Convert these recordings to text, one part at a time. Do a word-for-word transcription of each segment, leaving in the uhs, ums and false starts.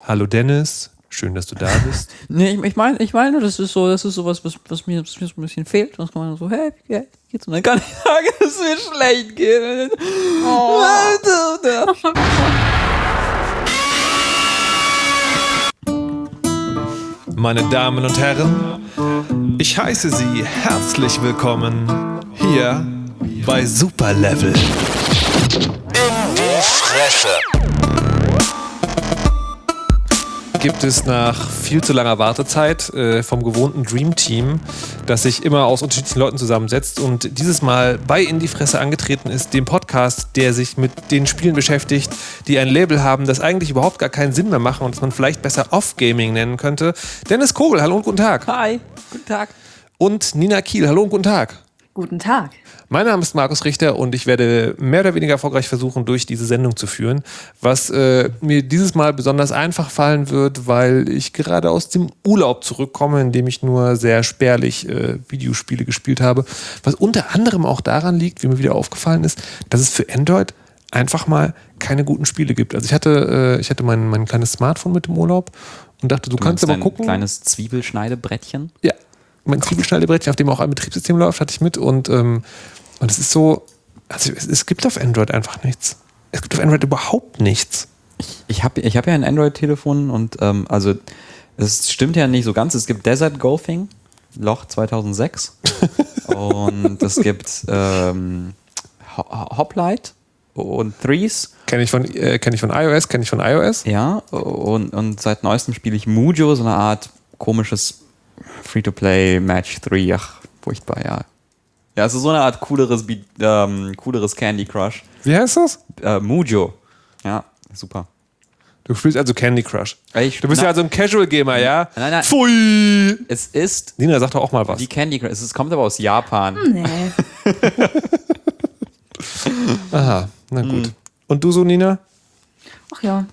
Hallo Dennis, schön, dass du da bist. Nee, ich, ich meine, ich meine, das ist so, das ist sowas, was, was, mir, was mir so ein bisschen fehlt. Das kann man so, hey, wie geht's? Und dann kann ich sagen, dass es mir schlecht geht. Oh. Meine Damen und Herren, ich heiße Sie herzlich willkommen hier bei Superlevel. In die Fresse. Gibt es nach viel zu langer Wartezeit äh, vom gewohnten Dream Team, das sich immer aus unterschiedlichen Leuten zusammensetzt und dieses Mal bei In die Fresse angetreten ist, dem Podcast, der sich mit den Spielen beschäftigt, die ein Label haben, das eigentlich überhaupt gar keinen Sinn mehr machen und das man vielleicht besser Off-Gaming nennen könnte. Dennis Kogel, hallo und guten Tag. Hi, guten Tag. Und Nina Kiel, hallo und guten Tag. Guten Tag. Mein Name ist Markus Richter und ich werde mehr oder weniger erfolgreich versuchen, durch diese Sendung zu führen, was äh, mir dieses Mal besonders einfach fallen wird, weil ich gerade aus dem Urlaub zurückkomme, in dem ich nur sehr spärlich äh, Videospiele gespielt habe, was unter anderem auch daran liegt, wie mir wieder aufgefallen ist, dass es für Android einfach mal keine guten Spiele gibt. Also ich hatte, äh, ich hatte mein, mein kleines Smartphone mit im Urlaub und dachte, du, du kannst ja mal gucken. Ein kleines Zwiebelschneidebrettchen? Ja. Mein Zwiebelschneidebrettchen, auf dem auch ein Betriebssystem läuft, hatte ich mit und ähm, und es ist so, also es, es gibt auf Android einfach nichts. Es gibt auf Android überhaupt nichts. Ich, ich habe ich hab ja ein Android-Telefon und ähm, also es stimmt ja nicht so ganz. Es gibt Desert Golfing, Loch zweitausendsechs und es gibt ähm, Hoplite und Threes. Kenne ich von äh, kenn ich von iOS, kenne ich von iOS. Ja, und, und seit neuestem spiele ich Mujo, so eine Art komisches Free-to-Play Match drei. Ach, furchtbar, ja. Ja, es ist so eine Art cooleres, ähm, cooleres Candy Crush. Wie heißt das? Äh, Mujo. Ja, super. Du spielst also Candy Crush. Ich, du bist na, ja also ein Casual Gamer, ja? Nein, nein. Pfui! Es ist. Nina, sag doch auch mal was. Die Candy Crush. Es kommt aber aus Japan. Nee. Aha, na gut. Hm. Und du so, Nina? Ach ja.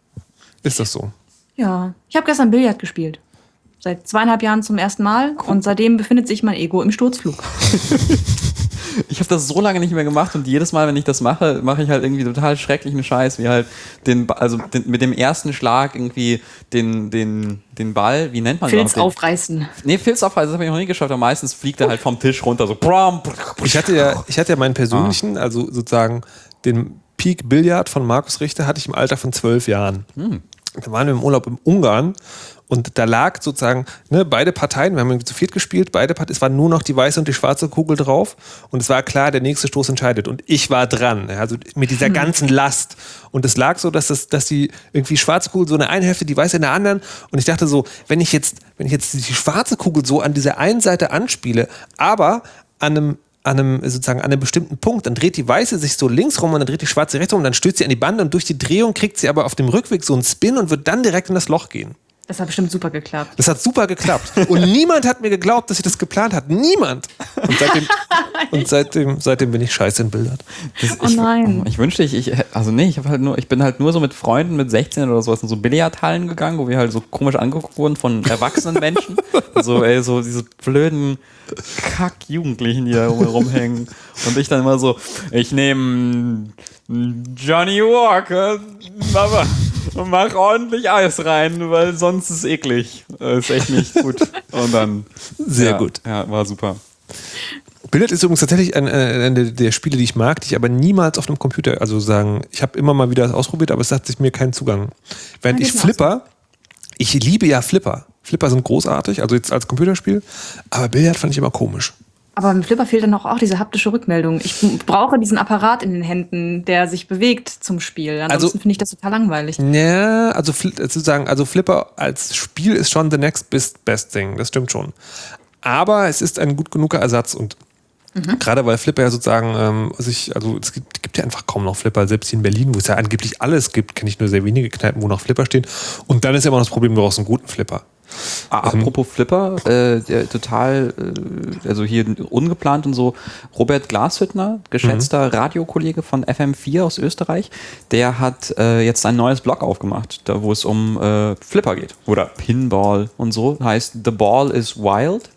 Ist das so? Ja. Ich habe gestern Billard gespielt. Seit zweieinhalb Jahren zum ersten Mal und seitdem befindet sich mein Ego im Sturzflug. Ich habe das so lange nicht mehr gemacht und jedes Mal, wenn ich das mache, mache ich halt irgendwie total schrecklichen Scheiß, wie halt den, also den, mit dem ersten Schlag irgendwie den, den, den Ball, wie nennt man das? Filz aufreißen. Nee, Filz aufreißen, das habe ich noch nie geschafft, aber meistens fliegt er halt vom Tisch runter, so. Ich hatte ja, ich hatte ja meinen persönlichen, ah. also sozusagen den Peak Billard von Markus Richter hatte ich im Alter von zwölf Jahren. Hm. Da waren wir im Urlaub in Ungarn. Und da lag sozusagen, ne, beide Parteien, wir haben zu viert gespielt, beide Parteien, es war nur noch die weiße und die schwarze Kugel drauf. Und es war klar, der nächste Stoß entscheidet. Und ich war dran, also mit dieser ganzen Last. Und es lag so, dass, das, dass die irgendwie schwarze Kugel so in der einen Hälfte, die weiße in der anderen. Und ich dachte so, wenn ich jetzt, wenn ich jetzt die schwarze Kugel so an dieser einen Seite anspiele, aber an einem an einem, sozusagen an einem bestimmten Punkt, dann dreht die weiße sich so links rum und dann dreht die schwarze rechts rum und dann stößt sie an die Bande und durch die Drehung kriegt sie aber auf dem Rückweg so einen Spin und wird dann direkt in das Loch gehen. Das hat bestimmt super geklappt. Das hat super geklappt. Und niemand hat mir geglaubt, dass ich das geplant habe. Niemand. Und seitdem, und seitdem, seitdem bin ich scheiße in Bildern. Das, oh nein. Ich, ich wünschte, ich, ich, also nee, ich habe halt nur, ich bin halt nur so mit Freunden mit sechzehn oder sowas in so Billardhallen gegangen, wo wir halt so komisch angeguckt wurden von erwachsenen Menschen. So, ey, so diese blöden Kack-Jugendlichen, die da rumhängen. Und ich dann immer so, ich nehme Johnny Walker, aber mach ordentlich Eis rein, weil sonst ist es eklig. Das ist echt nicht gut. Und dann. Sehr ja, gut. Ja, war super. Billard ist übrigens tatsächlich eine, eine der Spiele, die ich mag, die ich aber niemals auf einem Computer, also sagen, ich habe immer mal wieder ausprobiert, aber es hat sich mir keinen Zugang. Während ich Flipper, ich liebe ja Flipper. Flipper sind großartig, also jetzt als Computerspiel, aber Billard fand ich immer komisch. Aber im Flipper fehlt dann auch, auch diese haptische Rückmeldung. Ich brauche diesen Apparat in den Händen, der sich bewegt zum Spiel. Ansonsten also, finde ich das total langweilig. Ja, also sozusagen, also Flipper als Spiel ist schon the next best, best thing, das stimmt schon. Aber es ist ein gut genuger Ersatz und mhm. gerade weil Flipper ja sozusagen ähm, sich, also es gibt, gibt ja einfach kaum noch Flipper, selbst hier in Berlin, wo es ja angeblich alles gibt, kenne ich nur sehr wenige Kneipen, wo noch Flipper stehen. Und dann ist ja immer noch das Problem, du brauchst einen guten Flipper. Ah, apropos Flipper, äh, der total, äh, also hier ungeplant und so, Robert Glashüttner, geschätzter mhm. Radiokollege von F M vier aus Österreich, der hat äh, jetzt ein neues Blog aufgemacht, da wo es um äh, Flipper geht oder Pinball und so, heißt The Ball is Wild.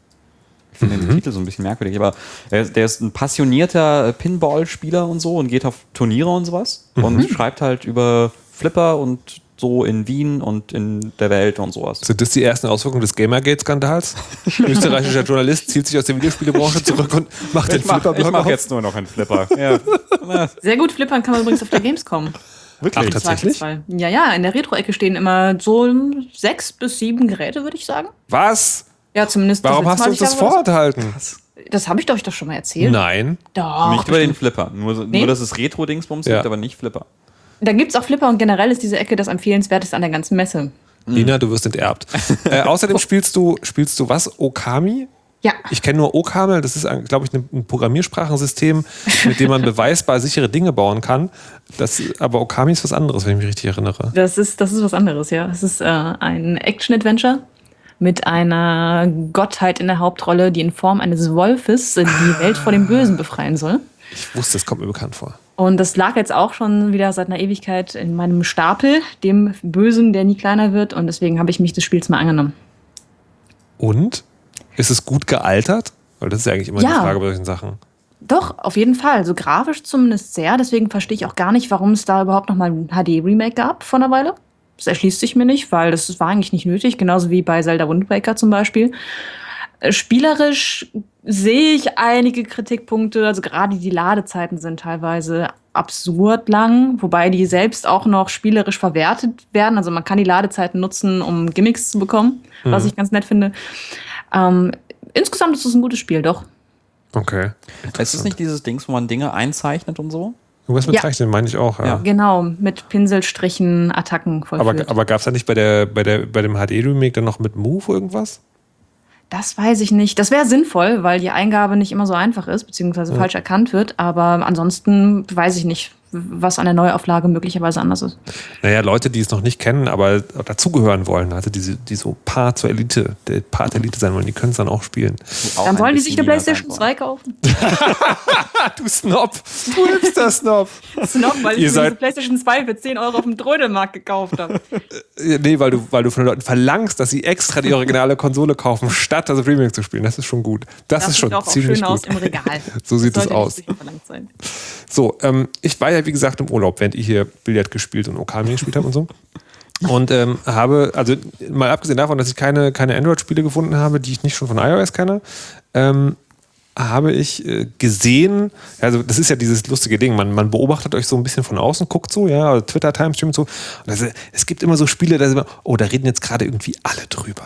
Ich finde mhm. den Titel so ein bisschen merkwürdig, aber er, der ist ein passionierter Pinball-Spieler und so und geht auf Turniere und sowas mhm. und schreibt halt über Flipper und so in Wien und in der Welt und sowas. Sind das die ersten Auswirkungen des Gamergate-Skandals? Österreichischer Journalist zieht sich aus der Videospielebranche zurück und macht den Flipper-Blog Ich mache auf. jetzt nur noch einen Flipper. Ja. Sehr gut flippern kann man übrigens auf der Gamescom. Wirklich? Ach, tatsächlich? Ja, ja, in der Retro-Ecke stehen immer so sechs bis sieben Geräte, würde ich sagen. Was? Ja, zumindest. Warum hast du uns das vorenthalten? Das, das habe ich doch, doch schon mal erzählt. Nein. Doch. Nicht über den Flipper. Nur, Nee. nur dass es Retro-Dingsbums Ja. gibt, aber nicht Flipper. Da gibt es auch Flipper und generell ist diese Ecke das empfehlenswerteste an der ganzen Messe. Lina, du wirst enterbt. äh, außerdem spielst du, spielst du was? Okami? Ja. Ich kenne nur Okamel, das ist, glaube ich, ein Programmiersprachensystem, mit dem man beweisbar sichere Dinge bauen kann. Das, aber Okami ist was anderes, wenn ich mich richtig erinnere. Das ist, das ist was anderes, ja. Es ist äh, ein Action-Adventure mit einer Gottheit in der Hauptrolle, die in Form eines Wolfes die Welt vor dem Bösen befreien soll. Ich wusste, es kommt mir bekannt vor. Und das lag jetzt auch schon wieder seit einer Ewigkeit in meinem Stapel, dem Bösen, der nie kleiner wird. Und deswegen habe ich mich des Spiels mal angenommen. Und? Ist es gut gealtert? Weil das ist ja eigentlich immer Ja. die Frage bei solchen Sachen. Doch, auf jeden Fall. So grafisch zumindest sehr. Deswegen verstehe ich auch gar nicht, warum es da überhaupt noch mal ein H D-Remake gab vor einer Weile. Das erschließt sich mir nicht, weil das war eigentlich nicht nötig. Genauso wie bei Zelda Wind Waker zum Beispiel. Äh, Spielerisch sehe ich einige Kritikpunkte. Also gerade die Ladezeiten sind teilweise absurd lang, wobei die selbst auch noch spielerisch verwertet werden. Also man kann die Ladezeiten nutzen, um Gimmicks zu bekommen, Mhm. was ich ganz nett finde. Ähm, insgesamt ist es ein gutes Spiel, doch. Okay. Ist es nicht dieses Dings, wo man Dinge einzeichnet und so? Irgendwas mit Ja. Zeichnen meine ich auch, ja. Ja. Genau, mit Pinselstrichen, Attacken vollführt. Aber, aber gab es da nicht bei, der, bei, der, bei dem H D-Remake dann noch mit Move irgendwas? Das weiß ich nicht. Das wäre sinnvoll, weil die Eingabe nicht immer so einfach ist, beziehungsweise Ja. falsch erkannt wird. Aber ansonsten weiß ich nicht, was an der Neuauflage möglicherweise anders ist. Naja, Leute, die es noch nicht kennen, aber dazugehören wollen, also diese, die so Part zur Elite, der Part der Elite sein wollen, die können es dann auch spielen. Auch Dann ein sollen die bisschen sich eine Nina PlayStation sein zwei kaufen. Du Snob! Du Hipster-Snob! Das ist noch, weil Ihr ich mir seid- diese PlayStation zwei für zehn Euro auf dem Trödelmarkt gekauft habe. Ja, nee, weil du, weil du von den Leuten verlangst, dass sie extra die originale Konsole kaufen, statt das Remake zu spielen. Das ist schon gut. Das, Das ist schon sieht auch, auch ziemlich schön gut. aus im Regal. So sieht Das es sollte aus. nicht so verlangt sein. So, ähm, ich war ja wie gesagt im Urlaub, während ich hier Billard gespielt und Okami gespielt habe und so. Und ähm, habe, also mal abgesehen davon, dass ich keine, keine Android-Spiele gefunden habe, die ich nicht schon von iOS kenne, ähm, habe ich äh, gesehen, also das ist ja dieses lustige Ding, man, man beobachtet euch so ein bisschen von außen, guckt so, ja, also Twitter-Timestream und so. Und das, es gibt immer so Spiele, da ist immer, oh, da reden jetzt gerade irgendwie alle drüber.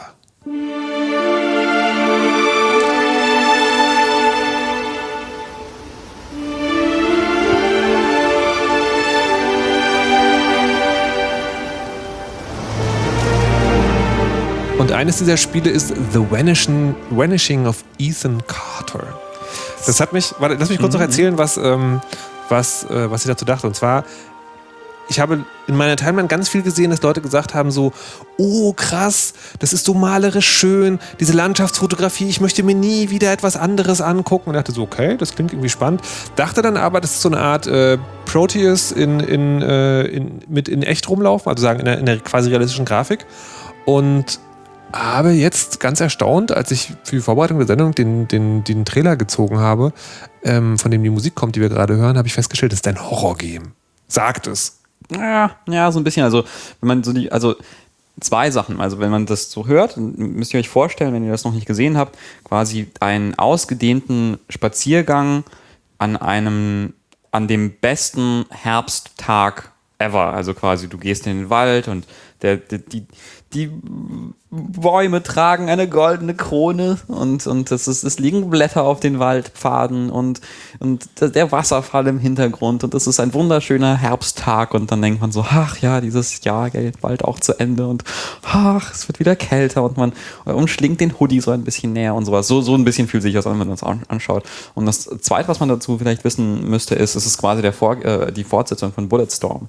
Und eines dieser Spiele ist The Vanishing, Vanishing of Ethan Carter. Das hat mich, warte, lass mich kurz noch erzählen, was, ähm, was, äh, was ich dazu dachte. Und zwar, ich habe in meiner Timeline ganz viel gesehen, dass Leute gesagt haben so, oh krass, das ist so malerisch schön, diese Landschaftsfotografie, ich möchte mir nie wieder etwas anderes angucken. Und dachte so, okay, das klingt irgendwie spannend. Dachte dann aber, das ist so eine Art äh, Proteus in, in, äh, in, mit in echt rumlaufen, also sagen in der, in der quasi realistischen Grafik. Und habe jetzt ganz erstaunt, als ich für die Vorbereitung der Sendung den, den, den Trailer gezogen habe, ähm, von dem die Musik kommt, die wir gerade hören, habe ich festgestellt, das ist ein Horror-Game. Sagt es. Ja, ja, so ein bisschen. Also, wenn man so die, also zwei Sachen. Also, wenn man das so hört, dann müsst ihr euch vorstellen, wenn ihr das noch nicht gesehen habt, quasi einen ausgedehnten Spaziergang an einem, an dem besten Herbsttag ever. Also quasi, du gehst in den Wald und der, der, die, die Bäume tragen eine goldene Krone und, und es, ist, es liegen Blätter auf den Waldpfaden und, und der Wasserfall im Hintergrund und es ist ein wunderschöner Herbsttag und dann denkt man so, ach ja, dieses Jahr geht bald auch zu Ende und ach, es wird wieder kälter und man umschlingt den Hoodie so ein bisschen näher und sowas. So, so ein bisschen fühlt sich das an, wenn man das anschaut. Und das Zweite, was man dazu vielleicht wissen müsste, ist, es ist quasi der Vor- äh, die Fortsetzung von Bulletstorm.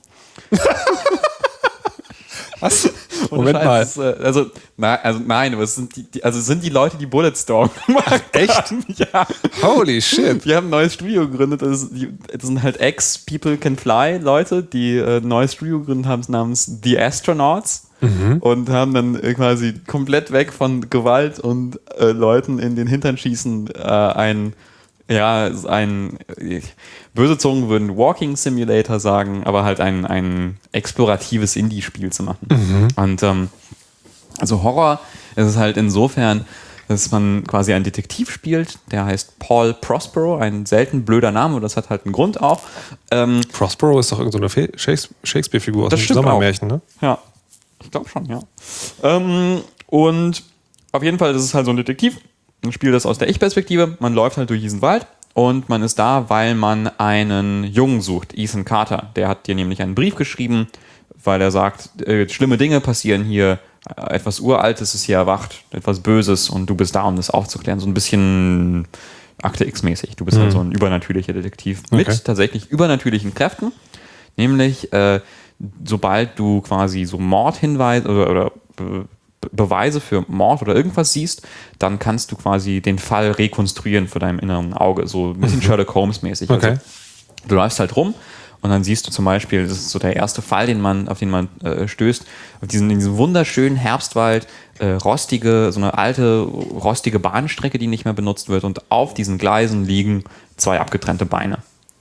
Was? Moment mal. Ist, äh, also, na, also nein, aber es sind die, die, also es sind die Leute, die Bulletstorm gemacht echt? haben. Ja. Holy shit. Wir haben ein neues Studio gegründet. Das, ist, die, das sind halt Ex-People Can Fly Leute, die äh, ein neues Studio gegründet haben namens The Astronauts. Mhm. Und haben dann äh, quasi komplett weg von Gewalt und äh, Leuten in den Hintern schießen äh, ein Ja, ein, böse Zungen würden Walking Simulator sagen, aber halt ein, ein exploratives Indie-Spiel zu machen. Mhm. Und ähm, also Horror ist es halt insofern, dass man quasi einen Detektiv spielt, der heißt Paul Prospero, ein selten blöder Name, und das hat halt einen Grund auch. Ähm, Prospero ist doch irgendeine so Shakespeare-Figur aus das dem Sommermärchen, ne? Ja, ich glaube schon, ja. Ähm, und auf jeden Fall, das ist halt so ein Detektiv, ein Spiel das aus der Ich-Perspektive, man läuft halt durch diesen Wald und man ist da, weil man einen Jungen sucht, Ethan Carter. Der hat dir nämlich einen Brief geschrieben, weil er sagt, äh, schlimme Dinge passieren hier, etwas Uraltes ist hier erwacht, etwas Böses, und du bist da, um das aufzuklären. So ein bisschen Akte X-mäßig. Du bist mhm. halt so ein übernatürlicher Detektiv mit okay. tatsächlich übernatürlichen Kräften. Nämlich, äh, sobald du quasi so Mordhinweise oder, oder Be- Beweise für Mord oder irgendwas siehst, dann kannst du quasi den Fall rekonstruieren vor deinem inneren Auge. So ein bisschen mhm. Sherlock Holmes-mäßig. Okay. Also, du läufst halt rum. Und dann siehst du zum Beispiel, das ist so der erste Fall, den man, auf den man äh, stößt, auf diesen, in diesem wunderschönen Herbstwald, äh, rostige, so eine alte, rostige Bahnstrecke, die nicht mehr benutzt wird, und auf diesen Gleisen liegen zwei abgetrennte Beine.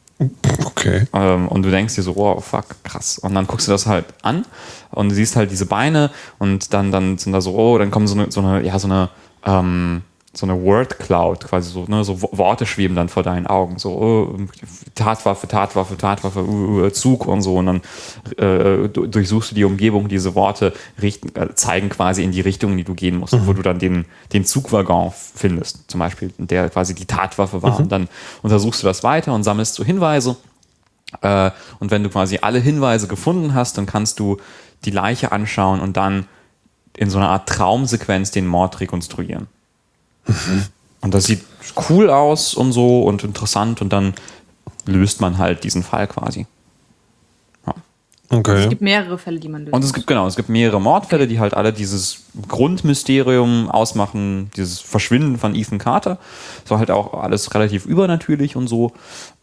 Okay. Ähm, und du denkst dir so, wow, fuck, krass. Und dann guckst du das halt an und du siehst halt diese Beine, und dann, dann sind da so, oh, dann kommen so eine, so eine, ja, so eine, ähm, so eine Word Cloud, quasi so, ne, so Worte schweben dann vor deinen Augen, so oh, Tatwaffe, Tatwaffe, Tatwaffe, uh, uh, Zug und so, und dann äh, durchsuchst du die Umgebung, diese Worte richten, äh, zeigen quasi in die Richtung, in die du gehen musst, mhm. wo du dann den, den Zugwaggon findest, zum Beispiel, der quasi die Tatwaffe war, mhm. und dann untersuchst du das weiter und sammelst so Hinweise, äh, und wenn du quasi alle Hinweise gefunden hast, dann kannst du die Leiche anschauen und dann in so einer Art Traumsequenz den Mord rekonstruieren. Mhm. Und das sieht cool aus und so und interessant, und dann löst man halt diesen Fall quasi. Ja. Okay. Also es gibt mehrere Fälle, die man löst. Und es gibt, genau, es gibt mehrere Mordfälle, die halt alle dieses Grundmysterium ausmachen, dieses Verschwinden von Ethan Carter. Das war halt auch alles relativ übernatürlich und so.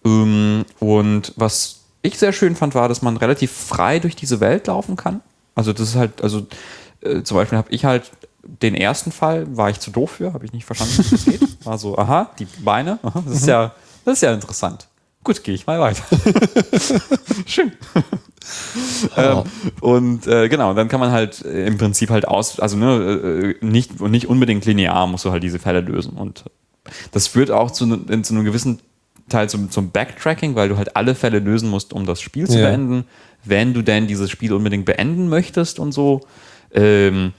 Und was ich sehr schön fand, war, dass man relativ frei durch diese Welt laufen kann. Also das ist halt, also äh, zum Beispiel habe ich halt den ersten Fall, war ich zu doof für, habe ich nicht verstanden, wie das geht. War so, aha, die Beine, aha, das ist mhm. ja, das ist ja interessant. Gut, gehe ich mal weiter. Schön. Oh. ähm, und äh, genau, dann kann man halt äh, im Prinzip halt aus, also ne, äh, nicht, nicht unbedingt linear musst du halt diese Fälle lösen. Und das führt auch zu, in, zu einem gewissen Teil zum, zum Backtracking, weil du halt alle Fälle lösen musst, um das Spiel zu ja. beenden, wenn du denn dieses Spiel unbedingt beenden möchtest und so. Ähm,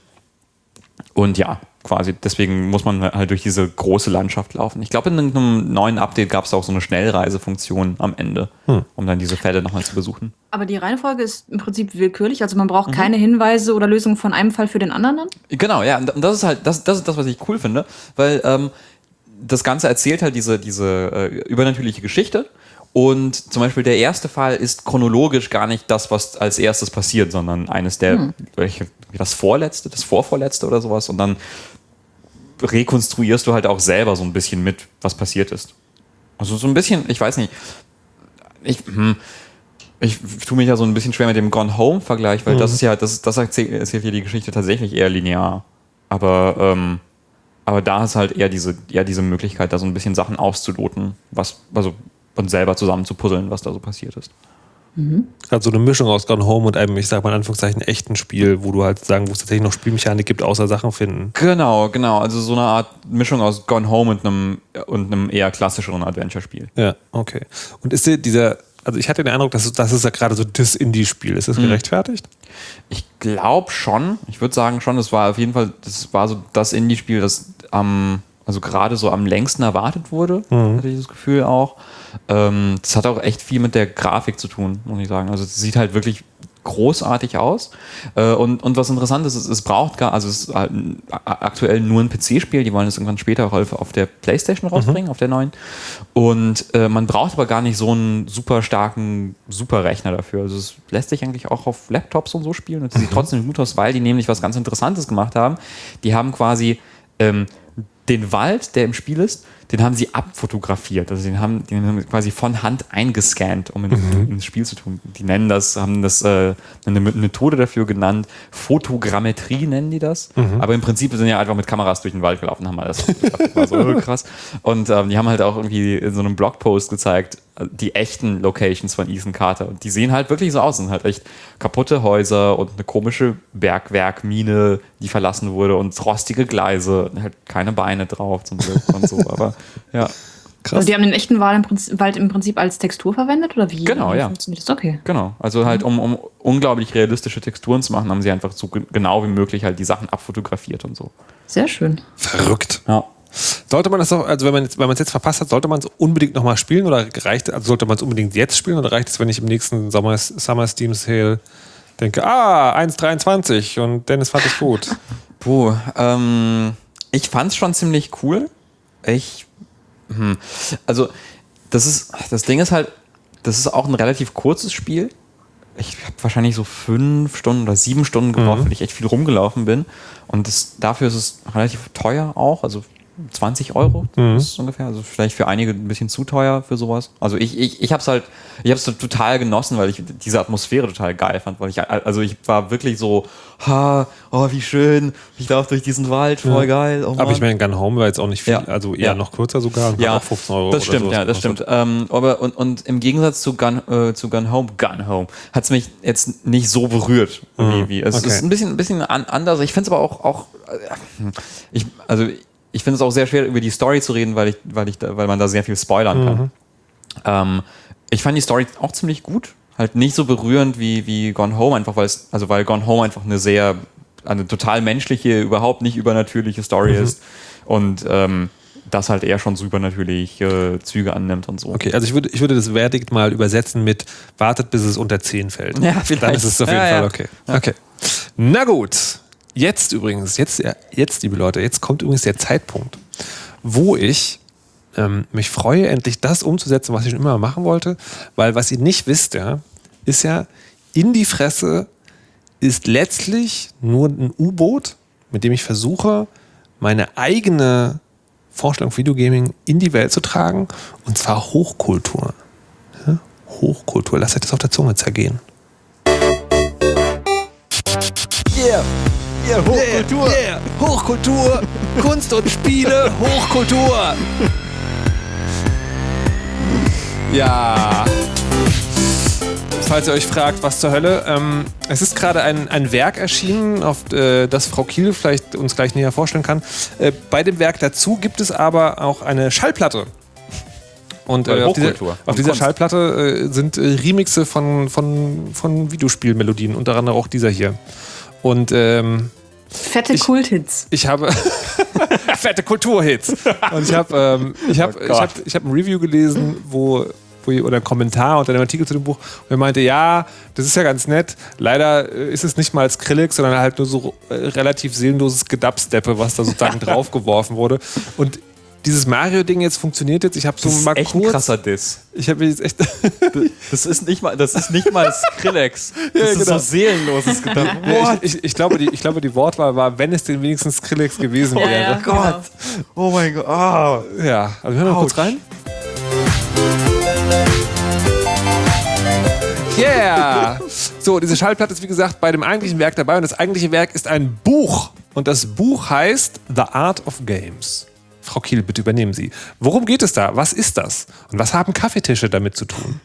Und ja, quasi deswegen muss man halt durch diese große Landschaft laufen. Ich glaube, in einem neuen Update gab es auch so eine Schnellreisefunktion am Ende, hm. um dann diese Fälle nochmal zu besuchen. Aber die Reihenfolge ist im Prinzip willkürlich, also man braucht mhm. keine Hinweise oder Lösungen von einem Fall für den anderen dann? Genau, ja, und das ist halt, das, das ist das, was ich cool finde, weil ähm, das Ganze erzählt halt diese, diese äh, übernatürliche Geschichte. Und zum Beispiel der erste Fall ist chronologisch gar nicht das, was als erstes passiert, sondern eines der, hm. das vorletzte, das vorvorletzte oder sowas. Und dann rekonstruierst du halt auch selber so ein bisschen mit, was passiert ist. Also so ein bisschen, ich weiß nicht, ich, hm, ich tue mich ja so ein bisschen schwer mit dem Gone Home-Vergleich, weil hm. das ist ja, das, das erzählt, erzählt ja die Geschichte tatsächlich eher linear. Aber, ähm, aber da ist halt eher diese, eher diese Möglichkeit, da so ein bisschen Sachen auszuloten, was, also und selber zusammen zu puzzeln, was da so passiert ist. Mhm. Also so eine Mischung aus Gone Home und einem, ich sag mal in Anführungszeichen, echten Spiel, wo du halt sagen, wo es tatsächlich noch Spielmechanik gibt, außer Sachen finden. Genau, genau. Also so eine Art Mischung aus Gone Home und einem, und einem eher klassischeren Adventure-Spiel. Ja, okay. Und ist dir dieser, also ich hatte den Eindruck, dass das ist ja gerade so das Indie-Spiel. Ist das mhm. gerechtfertigt? Ich glaube schon. Ich würde sagen schon, das war auf jeden Fall, das war so das Indie-Spiel, das am, also gerade so am längsten erwartet wurde, mhm. hatte ich das Gefühl auch. Ähm, das hat auch echt viel mit der Grafik zu tun, muss ich sagen. Also es sieht halt wirklich großartig aus. Äh, und, und was interessant ist, es, es braucht gar, also es ist halt aktuell nur ein P C-Spiel, die wollen es irgendwann später auch auf der PlayStation rausbringen, mhm. auf der neuen. Und äh, man braucht aber gar nicht so einen super starken Superrechner dafür. Also es lässt sich eigentlich auch auf Laptops und so spielen und es mhm. sieht trotzdem gut aus, weil die nämlich was ganz Interessantes gemacht haben. Die haben quasi ähm, den Wald, der im Spiel ist, den haben sie abfotografiert. Also den haben, den haben quasi von Hand eingescannt, um in, Mhm. ins Spiel zu tun. Die nennen das, haben das äh, eine Methode dafür genannt. Fotogrammetrie nennen die das. Mhm. Aber im Prinzip sind ja einfach mit Kameras durch den Wald gelaufen, haben alles fotografiert. War so oh, krass. Und ähm, die haben halt auch irgendwie in so einem Blogpost gezeigt, die echten Locations von Ethan Carter. Und die sehen halt wirklich so aus. Sind halt echt kaputte Häuser und eine komische Bergwerkmine, die verlassen wurde und rostige Gleise und halt keine Beine drauf zum Glück und so. Aber ja. Krass. Also die haben den echten Wald im, Prinzip, Wald im Prinzip als Textur verwendet oder wie? Genau, wie ja. Funktioniert das? Okay. Genau. Also halt, um, um unglaublich realistische Texturen zu machen, haben sie einfach so ge- genau wie möglich halt die Sachen abfotografiert und so. Sehr schön. Verrückt. Ja. Sollte man das doch, also wenn man jetzt, wenn man es jetzt verpasst hat, sollte man es unbedingt nochmal spielen oder reicht, also sollte man es unbedingt jetzt spielen oder reicht es, wenn ich im nächsten Sommer, Summer Steam Sale denke, ah, eins Komma dreiundzwanzig und Dennis fand es gut. Puh, ähm, ich fand's schon ziemlich cool. Ich, hm, also das ist, das Ding ist halt, das ist auch ein relativ kurzes Spiel. Ich habe wahrscheinlich so fünf Stunden oder sieben Stunden gebraucht, Mhm. weil ich echt viel rumgelaufen bin. Und das, dafür ist es relativ teuer auch, also zwanzig Euro Mhm. ist es ungefähr. Also vielleicht für einige ein bisschen zu teuer für sowas. Also ich, ich, ich habe es halt, ich habe es total genossen, weil ich diese Atmosphäre total geil fand. Weil ich, also ich war wirklich so, ha, oh wie schön, ich darf durch diesen Wald, voll Ja. geil. Oh, Aber Mann. ich meine, Gun Home war jetzt auch nicht viel, Ja. also eher Ja. noch kürzer sogar und hat Ja, auch fünfzehn Euro das oder stimmt, sowas ja, das gekostet. stimmt. Ähm, aber und, und im Gegensatz zu Gun, äh, zu Gun Home, Gun Home, hat es mich jetzt nicht so berührt. Mhm. Wie, wie. Es Okay. ist ein bisschen, ein bisschen an, anders. Ich finde es aber auch, auch äh, ich, also ich finde es auch sehr schwer, über die Story zu reden, weil ich, weil ich, da, weil man da sehr viel spoilern kann. Mhm. Ähm, ich fand die Story auch ziemlich gut. Halt nicht so berührend wie, wie Gone Home, einfach weil es, also weil Gone Home einfach eine sehr, eine total menschliche, überhaupt nicht übernatürliche Story Mhm. ist. Und ähm, das halt eher schon so übernatürliche äh, Züge annimmt und so. Okay, also ich würde, ich würde das Verdikt mal übersetzen mit wartet, bis es unter zehn fällt. Ja, vielleicht. Dann ist es auf jeden Ja, Fall ja. okay. Okay. Na gut. Jetzt übrigens, jetzt, ja, jetzt, liebe Leute, jetzt kommt übrigens der Zeitpunkt, wo ich ähm, mich freue, endlich das umzusetzen, was ich schon immer machen wollte, weil was ihr nicht wisst, ja, ist ja, in die Fresse ist letztlich nur ein U-Boot, mit dem ich versuche, meine eigene Vorstellung von Videogaming in die Welt zu tragen, und zwar Hochkultur. Ja? Hochkultur, lasst euch das auf der Zunge zergehen. Yeah! Yeah, Hochkultur! Yeah, yeah. Hochkultur! Kunst und Spiele, Hochkultur! Ja. Falls ihr euch fragt, was zur Hölle, ähm, es ist gerade ein, ein Werk erschienen, auf äh, das Frau Kiel vielleicht uns gleich näher vorstellen kann. Äh, bei dem Werk dazu gibt es aber auch eine Schallplatte. Und äh, auf dieser, Hochkultur auf und dieser Kunst. Schallplatte äh, sind äh, Remixe von, von, von Videospielmelodien, unter anderem auch dieser hier. Und ähm, Fette Ich- Kulthits. ich habe fette Kulturhits. Und ich habe ähm, ich hab, Oh ich Gott. hab, ich hab ein Review gelesen, wo, wo oder einen Kommentar unter einem Artikel zu dem Buch, und er meinte, ja, das ist ja ganz nett. Leider äh, ist es nicht mal Skrillex, sondern halt nur so äh, relativ seelenloses Gedubsteppe, was da sozusagen draufgeworfen wurde. Und dieses Mario-Ding jetzt funktioniert jetzt. Ich habe so Das ist mal echt ein kurz. krasser Diss. Ich habe jetzt echt. Das ist nicht mal, das ist nicht mal Skrillex. Das Ja, ist genau. so seelenloses Gedanken. Ja, ich, ich, ich, glaube, die, ich glaube, die Wortwahl war, wenn es denn wenigstens Skrillex gewesen Ja, wäre. ja. Gott. Oh mein Gott. Ah. Ja, also hören wir mal kurz rein. Yeah! So, diese Schallplatte ist wie gesagt bei dem eigentlichen Werk dabei, und das eigentliche Werk ist ein Buch. Und das Buch heißt The Art of Games. Frau Kiel, bitte übernehmen Sie. Worum geht es da? Was ist das? Und was haben Kaffeetische damit zu tun?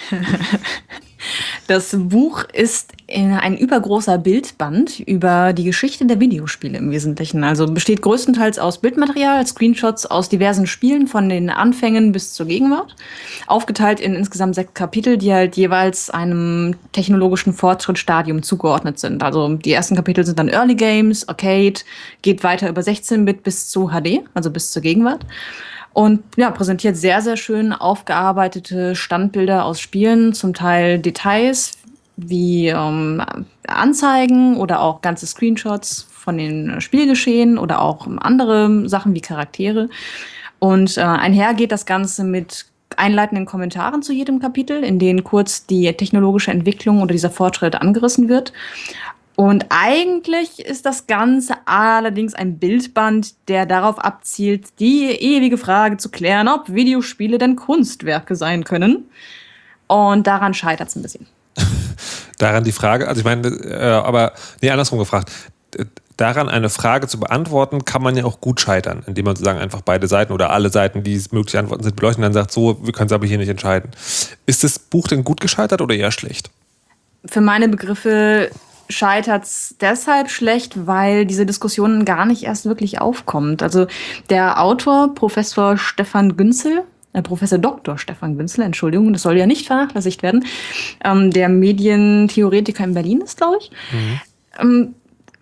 Das Buch ist ein übergroßer Bildband über die Geschichte der Videospiele im Wesentlichen. Also besteht größtenteils aus Bildmaterial, Screenshots aus diversen Spielen von den Anfängen bis zur Gegenwart. Aufgeteilt in insgesamt sechs Kapitel, die halt jeweils einem technologischen Fortschrittsstadium zugeordnet sind. Also die ersten Kapitel sind dann Early Games, Arcade, geht weiter über sechzehn Bit bis zu H D, also bis zur Gegenwart. Und ja, präsentiert sehr, sehr schön aufgearbeitete Standbilder aus Spielen, zum Teil Details wie ähm, Anzeigen oder auch ganze Screenshots von den Spielgeschehen oder auch andere Sachen wie Charaktere. Und äh, einher geht das Ganze mit einleitenden Kommentaren zu jedem Kapitel, in denen kurz die technologische Entwicklung oder dieser Fortschritt angerissen wird. Und eigentlich ist das Ganze allerdings ein Bildband, der darauf abzielt, die ewige Frage zu klären, ob Videospiele denn Kunstwerke sein können. Und daran scheitert es ein bisschen. Daran die Frage, also ich meine, äh, aber nee, andersrum gefragt. Daran eine Frage zu beantworten, kann man ja auch gut scheitern, indem man sozusagen einfach beide Seiten oder alle Seiten, die es mögliche Antworten sind, beleuchten und dann sagt, so, wir können es aber hier nicht entscheiden. Ist das Buch denn gut gescheitert oder eher schlecht? Für meine Begriffe scheitert es deshalb schlecht, weil diese Diskussion gar nicht erst wirklich aufkommt. Also der Autor, Professor Stefan Günzel, äh, Professor Doktor Stefan Günzel, Entschuldigung, das soll ja nicht vernachlässigt werden, ähm, der Medientheoretiker in Berlin ist, glaube ich, mhm. ähm,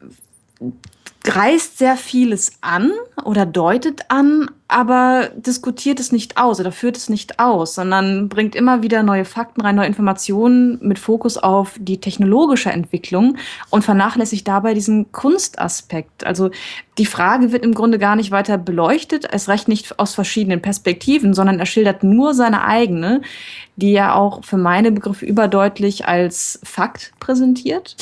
reißt sehr vieles an oder deutet an, aber diskutiert es nicht aus oder führt es nicht aus, sondern bringt immer wieder neue Fakten rein, neue Informationen mit Fokus auf die technologische Entwicklung und vernachlässigt dabei diesen Kunstaspekt. Also die Frage wird im Grunde gar nicht weiter beleuchtet, es reicht nicht aus verschiedenen Perspektiven, sondern er schildert nur seine eigene, die er auch für meine Begriffe überdeutlich als Fakt präsentiert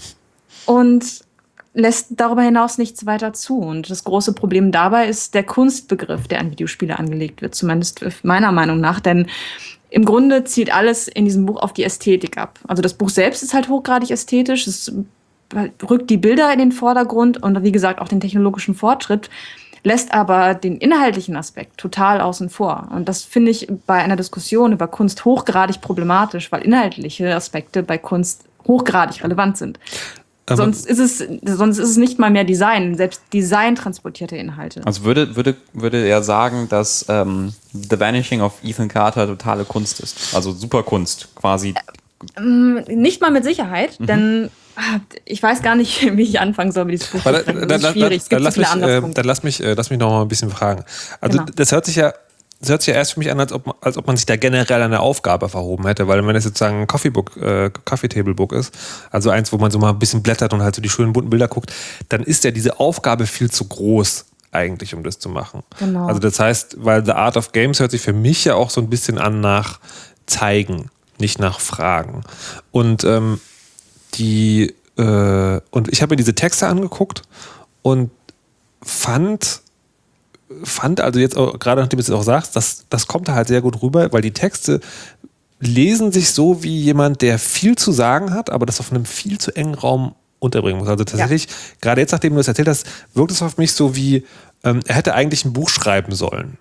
und lässt darüber hinaus nichts weiter zu. Und das große Problem dabei ist der Kunstbegriff, der an Videospiele angelegt wird, zumindest meiner Meinung nach. Denn im Grunde zielt alles in diesem Buch auf die Ästhetik ab. Also das Buch selbst ist halt hochgradig ästhetisch, es rückt die Bilder in den Vordergrund und wie gesagt auch den technologischen Fortschritt, lässt aber den inhaltlichen Aspekt total außen vor. Und das finde ich bei einer Diskussion über Kunst hochgradig problematisch, weil inhaltliche Aspekte bei Kunst hochgradig relevant sind. Sonst ist, es, sonst ist es nicht mal mehr Design. Selbst Design transportierte Inhalte. Also würde, würde, würde er sagen, dass ähm, The Vanishing of Ethan Carter totale Kunst ist? Also Superkunst quasi? Ähm, nicht mal mit Sicherheit, mhm. denn ich weiß gar nicht, wie ich anfangen soll mit diesem Buch. Das ist schwierig. Es gibt so viele Ansatzpunkte. Dann lass mich, äh, lass mich noch mal ein bisschen fragen. Also genau. das hört sich ja Das hört sich ja erst für mich an, als ob, man, als ob man sich da generell eine Aufgabe verhoben hätte, weil wenn es sozusagen ein Coffee-Book, äh, Coffee-Table-Book ist, also eins, wo man so mal ein bisschen blättert und halt so die schönen bunten Bilder guckt, dann ist ja diese Aufgabe viel zu groß eigentlich, um das zu machen. Genau. Also das heißt, weil The Art of Games hört sich für mich ja auch so ein bisschen an nach Zeigen, nicht nach Fragen. Und ähm, die äh, und ich habe mir diese Texte angeguckt und fand fand also jetzt auch, gerade nachdem du es auch sagst, das, das kommt da halt sehr gut rüber, weil die Texte lesen sich so wie jemand, der viel zu sagen hat, aber das auf einem viel zu engen Raum unterbringen muss. Also tatsächlich, ja. gerade jetzt, nachdem du das erzählt hast, wirkt es auf mich so wie, ähm, er hätte eigentlich ein Buch schreiben sollen,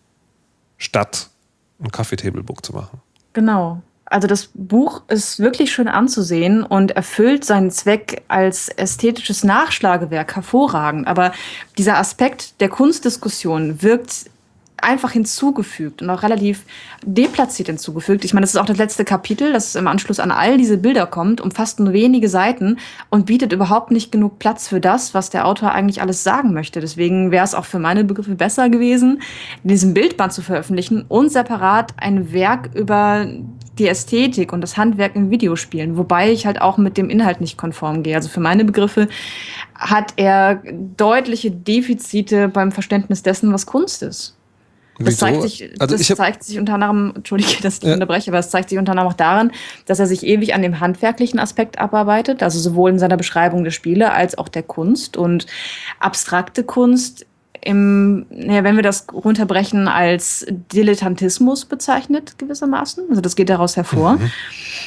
statt ein Coffee-Table-Book zu machen. Genau. Also das Buch ist wirklich schön anzusehen und erfüllt seinen Zweck als ästhetisches Nachschlagewerk hervorragend. Aber dieser Aspekt der Kunstdiskussion wirkt einfach hinzugefügt und auch relativ deplatziert hinzugefügt. Ich meine, das ist auch das letzte Kapitel, das im Anschluss an all diese Bilder kommt, umfasst nur wenige Seiten und bietet überhaupt nicht genug Platz für das, was der Autor eigentlich alles sagen möchte. Deswegen wäre es auch für meine Begriffe besser gewesen, diesen Bildband zu veröffentlichen und separat ein Werk über die Ästhetik und das Handwerk in Videospielen, wobei ich halt auch mit dem Inhalt nicht konform gehe. Also für meine Begriffe hat er deutliche Defizite beim Verständnis dessen, was Kunst ist. Das, zeigt sich, also das zeigt sich unter anderem, entschuldige, dass ich ja. unterbreche, aber es zeigt sich unter anderem auch daran, dass er sich ewig an dem handwerklichen Aspekt abarbeitet, also sowohl in seiner Beschreibung der Spiele als auch der Kunst. Und abstrakte Kunst, im, ja, wenn wir das runterbrechen, als Dilettantismus bezeichnet gewissermaßen. Also das geht daraus hervor. Mhm.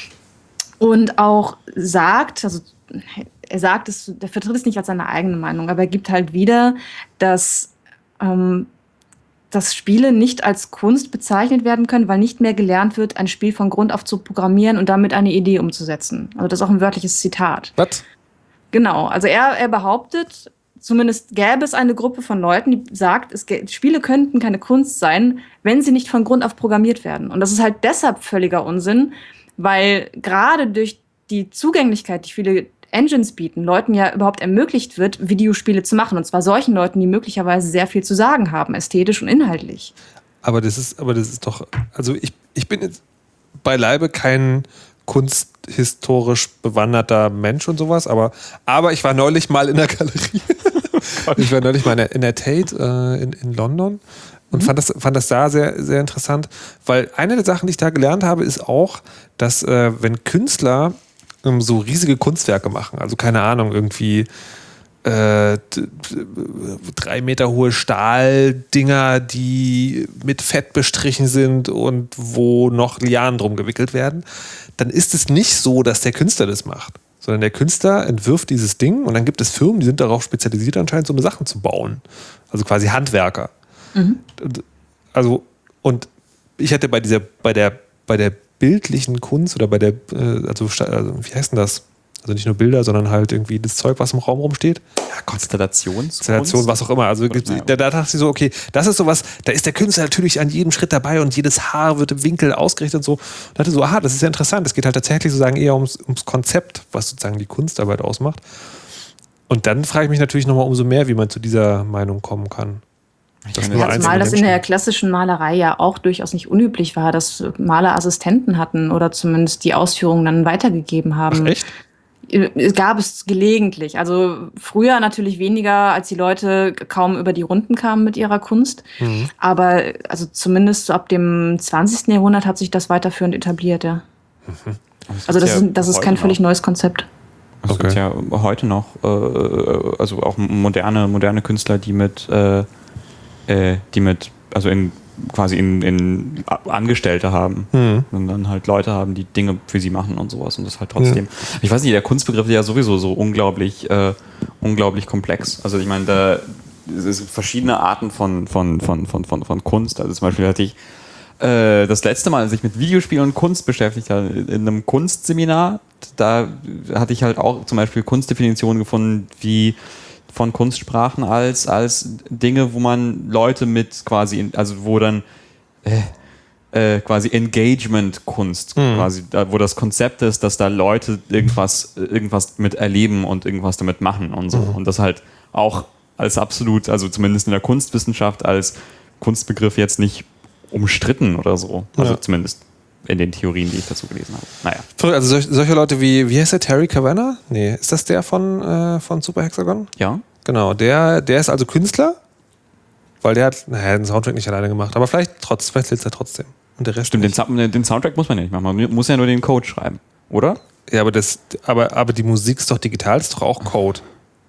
Und auch sagt, also er sagt, es, er vertritt es nicht als seine eigene Meinung, aber er gibt halt wieder, dass ähm, dass Spiele nicht als Kunst bezeichnet werden können, weil nicht mehr gelernt wird, ein Spiel von Grund auf zu programmieren und damit eine Idee umzusetzen. Also das ist auch ein wörtliches Zitat. Was? Genau, also er, er behauptet, zumindest gäbe es eine Gruppe von Leuten, die sagt, es, Spiele könnten keine Kunst sein, wenn sie nicht von Grund auf programmiert werden. Und das ist halt deshalb völliger Unsinn, weil gerade durch die Zugänglichkeit, die viele Engines bieten, Leuten ja überhaupt ermöglicht wird, Videospiele zu machen. Und zwar solchen Leuten, die möglicherweise sehr viel zu sagen haben, ästhetisch und inhaltlich. Aber das ist, aber das ist doch, also ich, ich bin jetzt beileibe kein kunsthistorisch bewanderter Mensch und sowas, aber, aber ich war neulich mal in der Galerie. ich war neulich mal in der, in der Tate äh, in, in London und mhm. fand das, fand das da sehr, sehr interessant, weil eine der Sachen, die ich da gelernt habe, ist auch, dass äh, wenn Künstler ähm, so riesige Kunstwerke machen. Also keine Ahnung, irgendwie äh, drei Meter hohe Stahldinger, die mit Fett bestrichen sind und wo noch Lianen drum gewickelt werden. Dann ist es nicht so, dass der Künstler das macht, sondern der Künstler entwirft dieses Ding und dann gibt es Firmen, die sind darauf spezialisiert, anscheinend so eine Sachen zu bauen. Also quasi Handwerker. Mhm. Also, und ich hätte bei dieser, bei der, bei der bildlichen Kunst oder bei der, also, also wie heißt denn das? Also nicht nur Bilder, sondern halt irgendwie das Zeug, was im Raum rumsteht. Ja, Konstellationskunst. Konstellation, was auch immer. Also Oder, da, da dachte ich so, okay, das ist sowas, da ist der Künstler natürlich an jedem Schritt dabei und jedes Haar wird im Winkel ausgerichtet und so. Und dachte so, aha, das ist ja interessant. Es geht halt tatsächlich sozusagen eher ums, ums Konzept, was sozusagen die Kunstarbeit ausmacht. Und dann frage ich mich natürlich nochmal umso mehr, wie man zu dieser Meinung kommen kann. Das ja, zumal das in der klassischen Malerei ja auch durchaus nicht unüblich war, dass Maler Assistenten hatten oder zumindest die Ausführungen dann weitergegeben haben. Ach, echt? Gab es gelegentlich. Also früher natürlich weniger, als die Leute kaum über die Runden kamen mit ihrer Kunst. Mhm. Aber also zumindest so ab dem zwanzigsten Jahrhundert hat sich das weiterführend etabliert, ja. Mhm. Das also das, ja ist, das ist kein völlig noch. neues Konzept. Es okay. gibt ja heute noch, äh, also auch moderne, moderne Künstler, die mit, äh, äh, die mit, also in quasi in, in Angestellte haben mhm. und dann halt Leute haben, die Dinge für sie machen und sowas und das halt trotzdem. Ja. Ich weiß nicht, der Kunstbegriff ist ja sowieso so unglaublich, äh, unglaublich komplex. Also ich meine, da es gibt verschiedene Arten von, von, von, von, von, von Kunst. Also zum Beispiel hatte ich äh, das letzte Mal, als ich mit Videospielen und Kunst beschäftigt habe, in einem Kunstseminar, da hatte ich halt auch zum Beispiel Kunstdefinitionen gefunden, wie von Kunstsprachen als, als Dinge, wo man Leute mit quasi, in, also wo dann äh, äh, quasi Engagement-Kunst, mhm. quasi, da, wo das Konzept ist, dass da Leute irgendwas, irgendwas mit erleben und irgendwas damit machen und so. Mhm. Und das halt auch als absolut, also zumindest in der Kunstwissenschaft, als Kunstbegriff jetzt nicht umstritten oder so. Also ja. zumindest in den Theorien, die ich dazu gelesen habe. Naja. Also solch, solche Leute wie, wie heißt der, Terry Kavanagh? Nee, ist das der von, äh, von Super Hexagon? Ja. Genau, der, der ist also Künstler, weil der hat, naja, den Soundtrack nicht alleine gemacht, aber vielleicht trotz, vielleicht sitzt er trotzdem. Und der Rest Stimmt, den, den Soundtrack muss man ja nicht machen, man muss ja nur den Code schreiben, oder? Ja, aber, das, aber, aber die Musik ist doch digital, ist doch auch Code.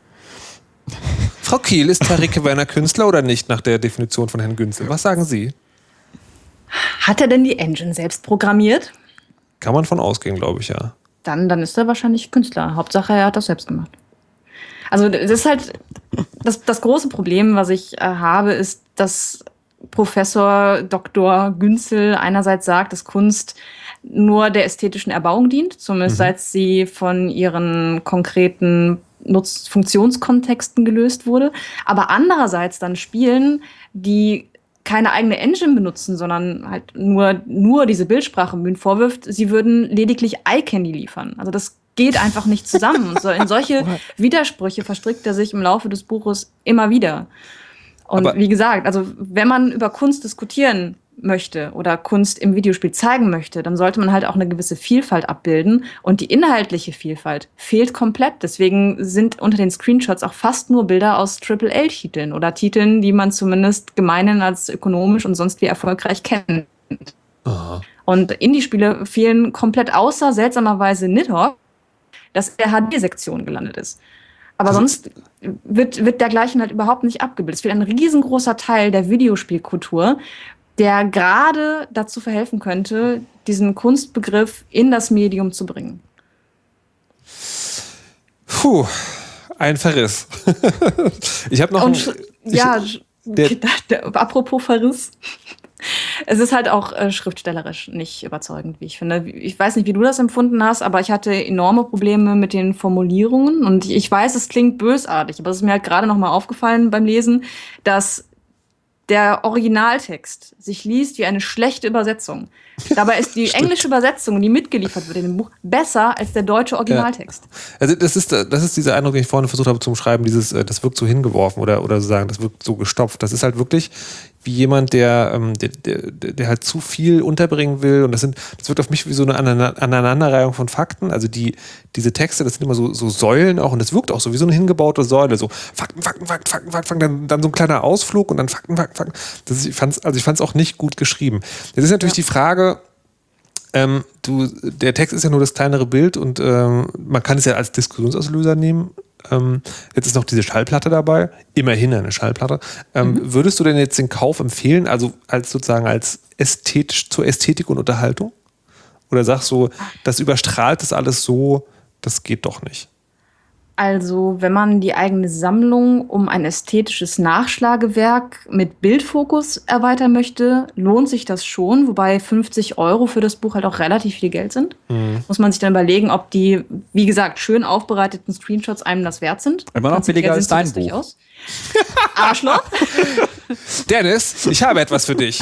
Frau Kiel, ist Terry Kavanagh Künstler oder nicht, nach der Definition von Herrn Günzel? Was sagen Sie? Hat er denn die Engine selbst programmiert? Kann man von ausgehen, glaube ich, ja. Dann, dann ist er wahrscheinlich Künstler. Hauptsache, er hat das selbst gemacht. Also das ist halt das, das große Problem, was ich äh, habe, ist, dass Professor Doktor Günzel einerseits sagt, dass Kunst nur der ästhetischen Erbauung dient, zumindest mhm. seit sie von ihren konkreten Nutz- Funktionskontexten gelöst wurde, aber andererseits dann Spielen, die keine eigene Engine benutzen, sondern halt nur, nur diese Bildsprache bemühen, vorwirft, sie würden lediglich Eye Candy liefern. Also das geht einfach nicht zusammen. Und so in solche Widersprüche verstrickt er sich im Laufe des Buches immer wieder. Und aber wie gesagt, also wenn man über Kunst diskutieren möchte oder Kunst im Videospiel zeigen möchte, dann sollte man halt auch eine gewisse Vielfalt abbilden. Und die inhaltliche Vielfalt fehlt komplett. Deswegen sind unter den Screenshots auch fast nur Bilder aus Triple A Titeln oder Titeln, die man zumindest gemeinhin als ökonomisch und sonst wie erfolgreich kennt. Aha. Und Indie-Spiele fehlen komplett, außer seltsamerweise Nidhogg, dass der H D-Sektion gelandet ist. Aber also, sonst wird, wird dergleichen halt überhaupt nicht abgebildet. Es fehlt ein riesengroßer Teil der Videospielkultur, der gerade dazu verhelfen könnte, diesen Kunstbegriff in das Medium zu bringen. Puh, ein Verriss. Ich habe noch Und, einen, ja, ich, der, der, der, apropos Verriss. Es ist halt auch äh, schriftstellerisch nicht überzeugend, wie ich finde. Ich weiß nicht, wie du das empfunden hast, aber ich hatte enorme Probleme mit den Formulierungen. Und ich, ich weiß, es klingt bösartig, aber es ist mir halt gerade noch mal aufgefallen beim Lesen, dass der Originaltext sich liest wie eine schlechte Übersetzung. Dabei ist die englische Übersetzung, die mitgeliefert wird in dem Buch, besser als der deutsche Originaltext. Ja. Also das ist, das ist dieser Eindruck, den ich vorhin versucht habe zu beschreiben, dieses, das wirkt so hingeworfen oder, oder so sagen, das wirkt so gestopft. Das ist halt wirklich wie jemand, der, ähm, der, der, der halt zu viel unterbringen will. Und das sind, das wirkt auf mich wie so eine Aneinanderreihung von Fakten. Also die, diese Texte, das sind immer so, so Säulen auch und das wirkt auch so wie so eine hingebaute Säule. So Fakten, Fakten, Fakten, Fakten, Fakten, dann, dann so ein kleiner Ausflug und dann Fakten, Fakten, Fakten. Das ist, ich fand's, also ich fand es auch nicht gut geschrieben. Jetzt ist natürlich ja. die Frage, Ähm, du, der Text ist ja nur das kleinere Bild und ähm, man kann es ja als Diskussionsauslöser nehmen. Ähm, jetzt ist noch diese Schallplatte dabei, immerhin eine Schallplatte. Ähm, mhm. Würdest du denn jetzt den Kauf empfehlen, also als sozusagen als ästhetisch zur Ästhetik und Unterhaltung? Oder sagst du, das überstrahlt das alles so, das geht doch nicht? Also, wenn man die eigene Sammlung um ein ästhetisches Nachschlagewerk mit Bildfokus erweitern möchte, lohnt sich das schon, wobei fünfzig Euro für das Buch halt auch relativ viel Geld sind. Mhm. Muss man sich dann überlegen, ob die, wie gesagt, schön aufbereiteten Screenshots einem das wert sind. Immer noch billiger als dein Buch. Aus. Arschloch. Dennis, ich habe etwas für dich.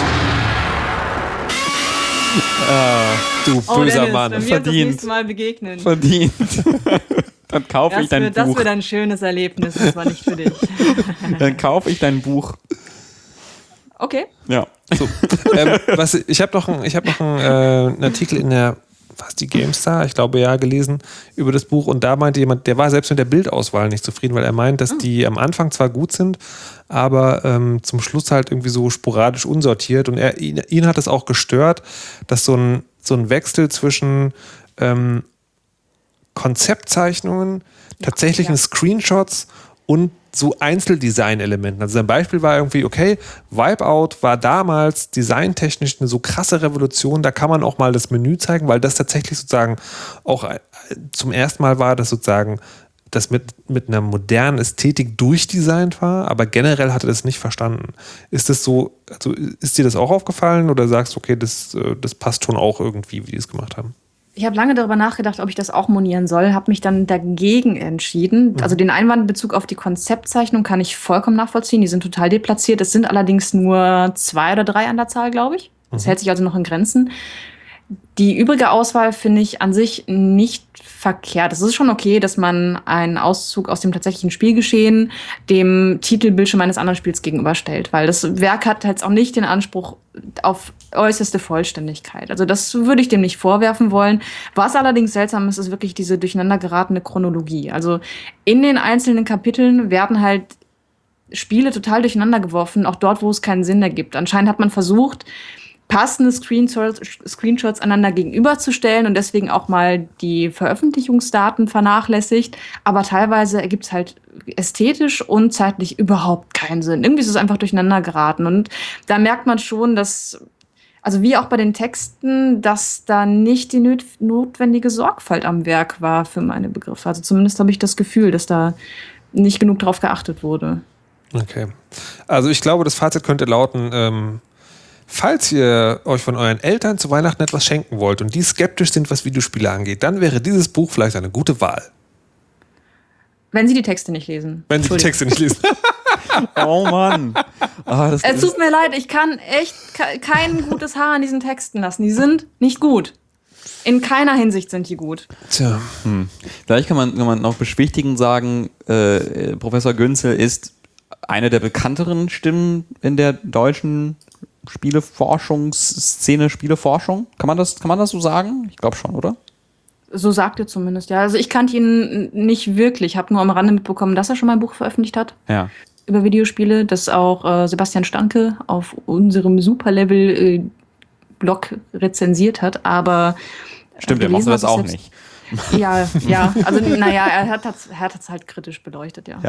Ah, du oh, böser Dennis, Mann. Wenn wir Verdient. uns das nächste Mal begegnen. Verdient. Dann kaufe ich dein wird, Buch. Das wird ein schönes Erlebnis, das war nicht für dich. Dann kaufe ich dein Buch. Okay. Ja. So, ähm, was, ich habe noch, ein, ich hab noch ein, äh, einen Artikel in der, was die GameStar, ich glaube ja, gelesen über das Buch und da meinte jemand, der war selbst mit der Bildauswahl nicht zufrieden, weil er meint, dass die am Anfang zwar gut sind, aber ähm, zum Schluss halt irgendwie so sporadisch unsortiert und er, ihn, ihn hat es auch gestört, dass so ein, so ein Wechsel zwischen ähm, Konzeptzeichnungen, tatsächlichen ja. Screenshots und so Einzeldesign-Elementen. Also sein Beispiel war irgendwie, okay, Wipeout war damals designtechnisch eine so krasse Revolution, da kann man auch mal das Menü zeigen, weil das tatsächlich sozusagen auch zum ersten Mal war, dass sozusagen das mit, mit einer modernen Ästhetik durchdesignt war, aber generell hatte das nicht verstanden. Ist das so, also ist dir das auch aufgefallen oder sagst du, okay, das, das passt schon auch irgendwie, wie die es gemacht haben? Ich habe lange darüber nachgedacht, ob ich das auch monieren soll, habe mich dann dagegen entschieden. Mhm. Also den Einwand in Bezug auf die Konzeptzeichnung kann ich vollkommen nachvollziehen. Die sind total deplatziert. Es sind allerdings nur zwei oder drei an der Zahl, glaube ich. Das mhm. hält sich also noch in Grenzen. Die übrige Auswahl finde ich an sich nicht verkehrt. Es ist schon okay, dass man einen Auszug aus dem tatsächlichen Spielgeschehen dem Titelbildschirm eines anderen Spiels gegenüberstellt, weil das Werk hat jetzt auch nicht den Anspruch auf äußerste Vollständigkeit. Also das würde ich dem nicht vorwerfen wollen. Was allerdings seltsam ist, ist wirklich diese durcheinander geratene Chronologie. Also in den einzelnen Kapiteln werden halt Spiele total durcheinander geworfen, auch dort, wo es keinen Sinn ergibt. Anscheinend hat man versucht, passende Screenshots, Screenshots einander gegenüberzustellen und deswegen auch mal die Veröffentlichungsdaten vernachlässigt. Aber teilweise ergibt es halt ästhetisch und zeitlich überhaupt keinen Sinn. Irgendwie ist es einfach durcheinander geraten. Und da merkt man schon, dass, also wie auch bei den Texten, dass da nicht die nöt- notwendige Sorgfalt am Werk war für meine Begriffe. Also zumindest habe ich das Gefühl, dass da nicht genug drauf geachtet wurde. Okay. Also ich glaube, das Fazit könnte lauten, ähm falls ihr euch von euren Eltern zu Weihnachten etwas schenken wollt und die skeptisch sind, was Videospiele angeht, dann wäre dieses Buch vielleicht eine gute Wahl. Wenn sie die Texte nicht lesen. Wenn sie die Texte nicht lesen. Oh Mann. Oh, das es tut mir leid, ich kann echt kein gutes Haar an diesen Texten lassen. Die sind nicht gut. In keiner Hinsicht sind die gut. Tja. Hm. Vielleicht kann man, kann man noch beschwichtigend sagen, äh, Professor Günzel ist eine der bekannteren Stimmen in der deutschen Spieleforschungsszene, Spieleforschung. Kann man das, kann man das so sagen? Ich glaube schon, oder? So sagt er zumindest, ja. Also ich kannte ihn nicht wirklich. Ich habe nur am Rande mitbekommen, dass er schon mal ein Buch veröffentlicht hat. Ja. Über Videospiele, das auch äh, Sebastian Stanke auf unserem Superlevel-Blog äh, rezensiert hat. Aber stimmt, er macht das auch nicht. Ja, ja. Also naja, er hat es halt kritisch beleuchtet, ja. Ja.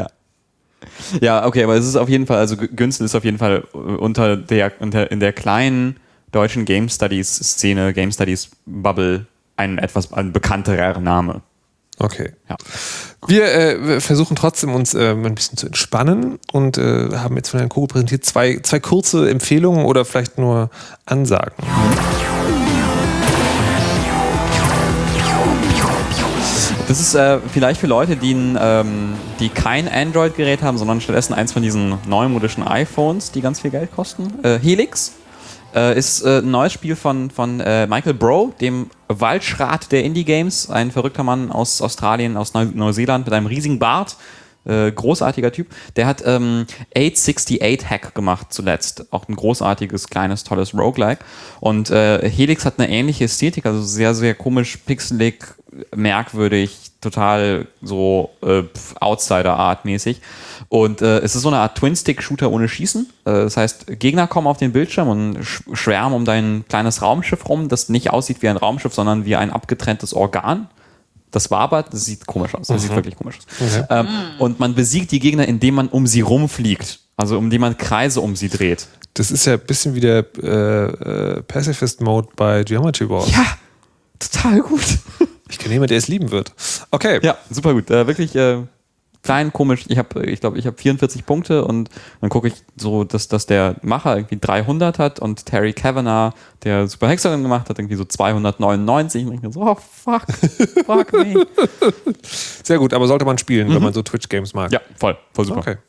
Ja, okay, aber es ist auf jeden Fall, also Günzel ist auf jeden Fall unter der, unter, in der kleinen deutschen Game Studies Szene, Game Studies Bubble ein etwas ein bekannterer Name. Okay. Ja. Wir äh, versuchen trotzdem uns äh, ein bisschen zu entspannen und äh, haben jetzt von Herrn Kogel präsentiert zwei, zwei kurze Empfehlungen oder vielleicht nur Ansagen. Das ist äh, vielleicht für Leute, die, ähm, die kein Android-Gerät haben, sondern stattdessen eins von diesen neumodischen iPhones, die ganz viel Geld kosten. Äh, Helix äh, ist äh, ein neues Spiel von, von äh, Michael Brough, dem Waldschrat der Indie-Games. Ein verrückter Mann aus Australien, aus Neu- Neuseeland mit einem riesigen Bart. Äh, großartiger Typ. Der hat ähm, achthundertachtundachtzig Hack gemacht zuletzt. Auch ein großartiges, kleines, tolles Roguelike. Und äh, Helix hat eine ähnliche Ästhetik, also sehr, sehr komisch, pixelig, merkwürdig, total so äh, Outsider-Art mäßig. Und äh, es ist so eine Art Twin-Stick-Shooter ohne Schießen. Äh, das heißt, Gegner kommen auf den Bildschirm und sch schwärmen um dein kleines Raumschiff rum, das nicht aussieht wie ein Raumschiff, sondern wie ein abgetrenntes Organ. Das wabert, das sieht komisch aus. Das mhm. sieht wirklich komisch aus. Okay. Ähm, mhm. Und man besiegt die Gegner, indem man um sie rumfliegt. Also um die man Kreise um sie dreht. Das ist ja ein bisschen wie der äh, äh, Pacifist-Mode bei Geometry Wars. Ja, total gut. Ich kenne jemanden, der es lieben wird. Okay. Ja, super gut. Äh, wirklich äh, klein, komisch. Ich habe, ich glaube, ich habe vierundvierzig Punkte und dann gucke ich so, dass, dass der Macher irgendwie dreihundert hat und Terry Kavanagh, der Super Hexagon gemacht hat, irgendwie so zweihundertneunundneunzig. Und ich bin so, oh fuck, fuck me. Sehr gut, aber sollte man spielen, mhm. wenn man so Twitch-Games mag. Ja, voll, voll super. Okay.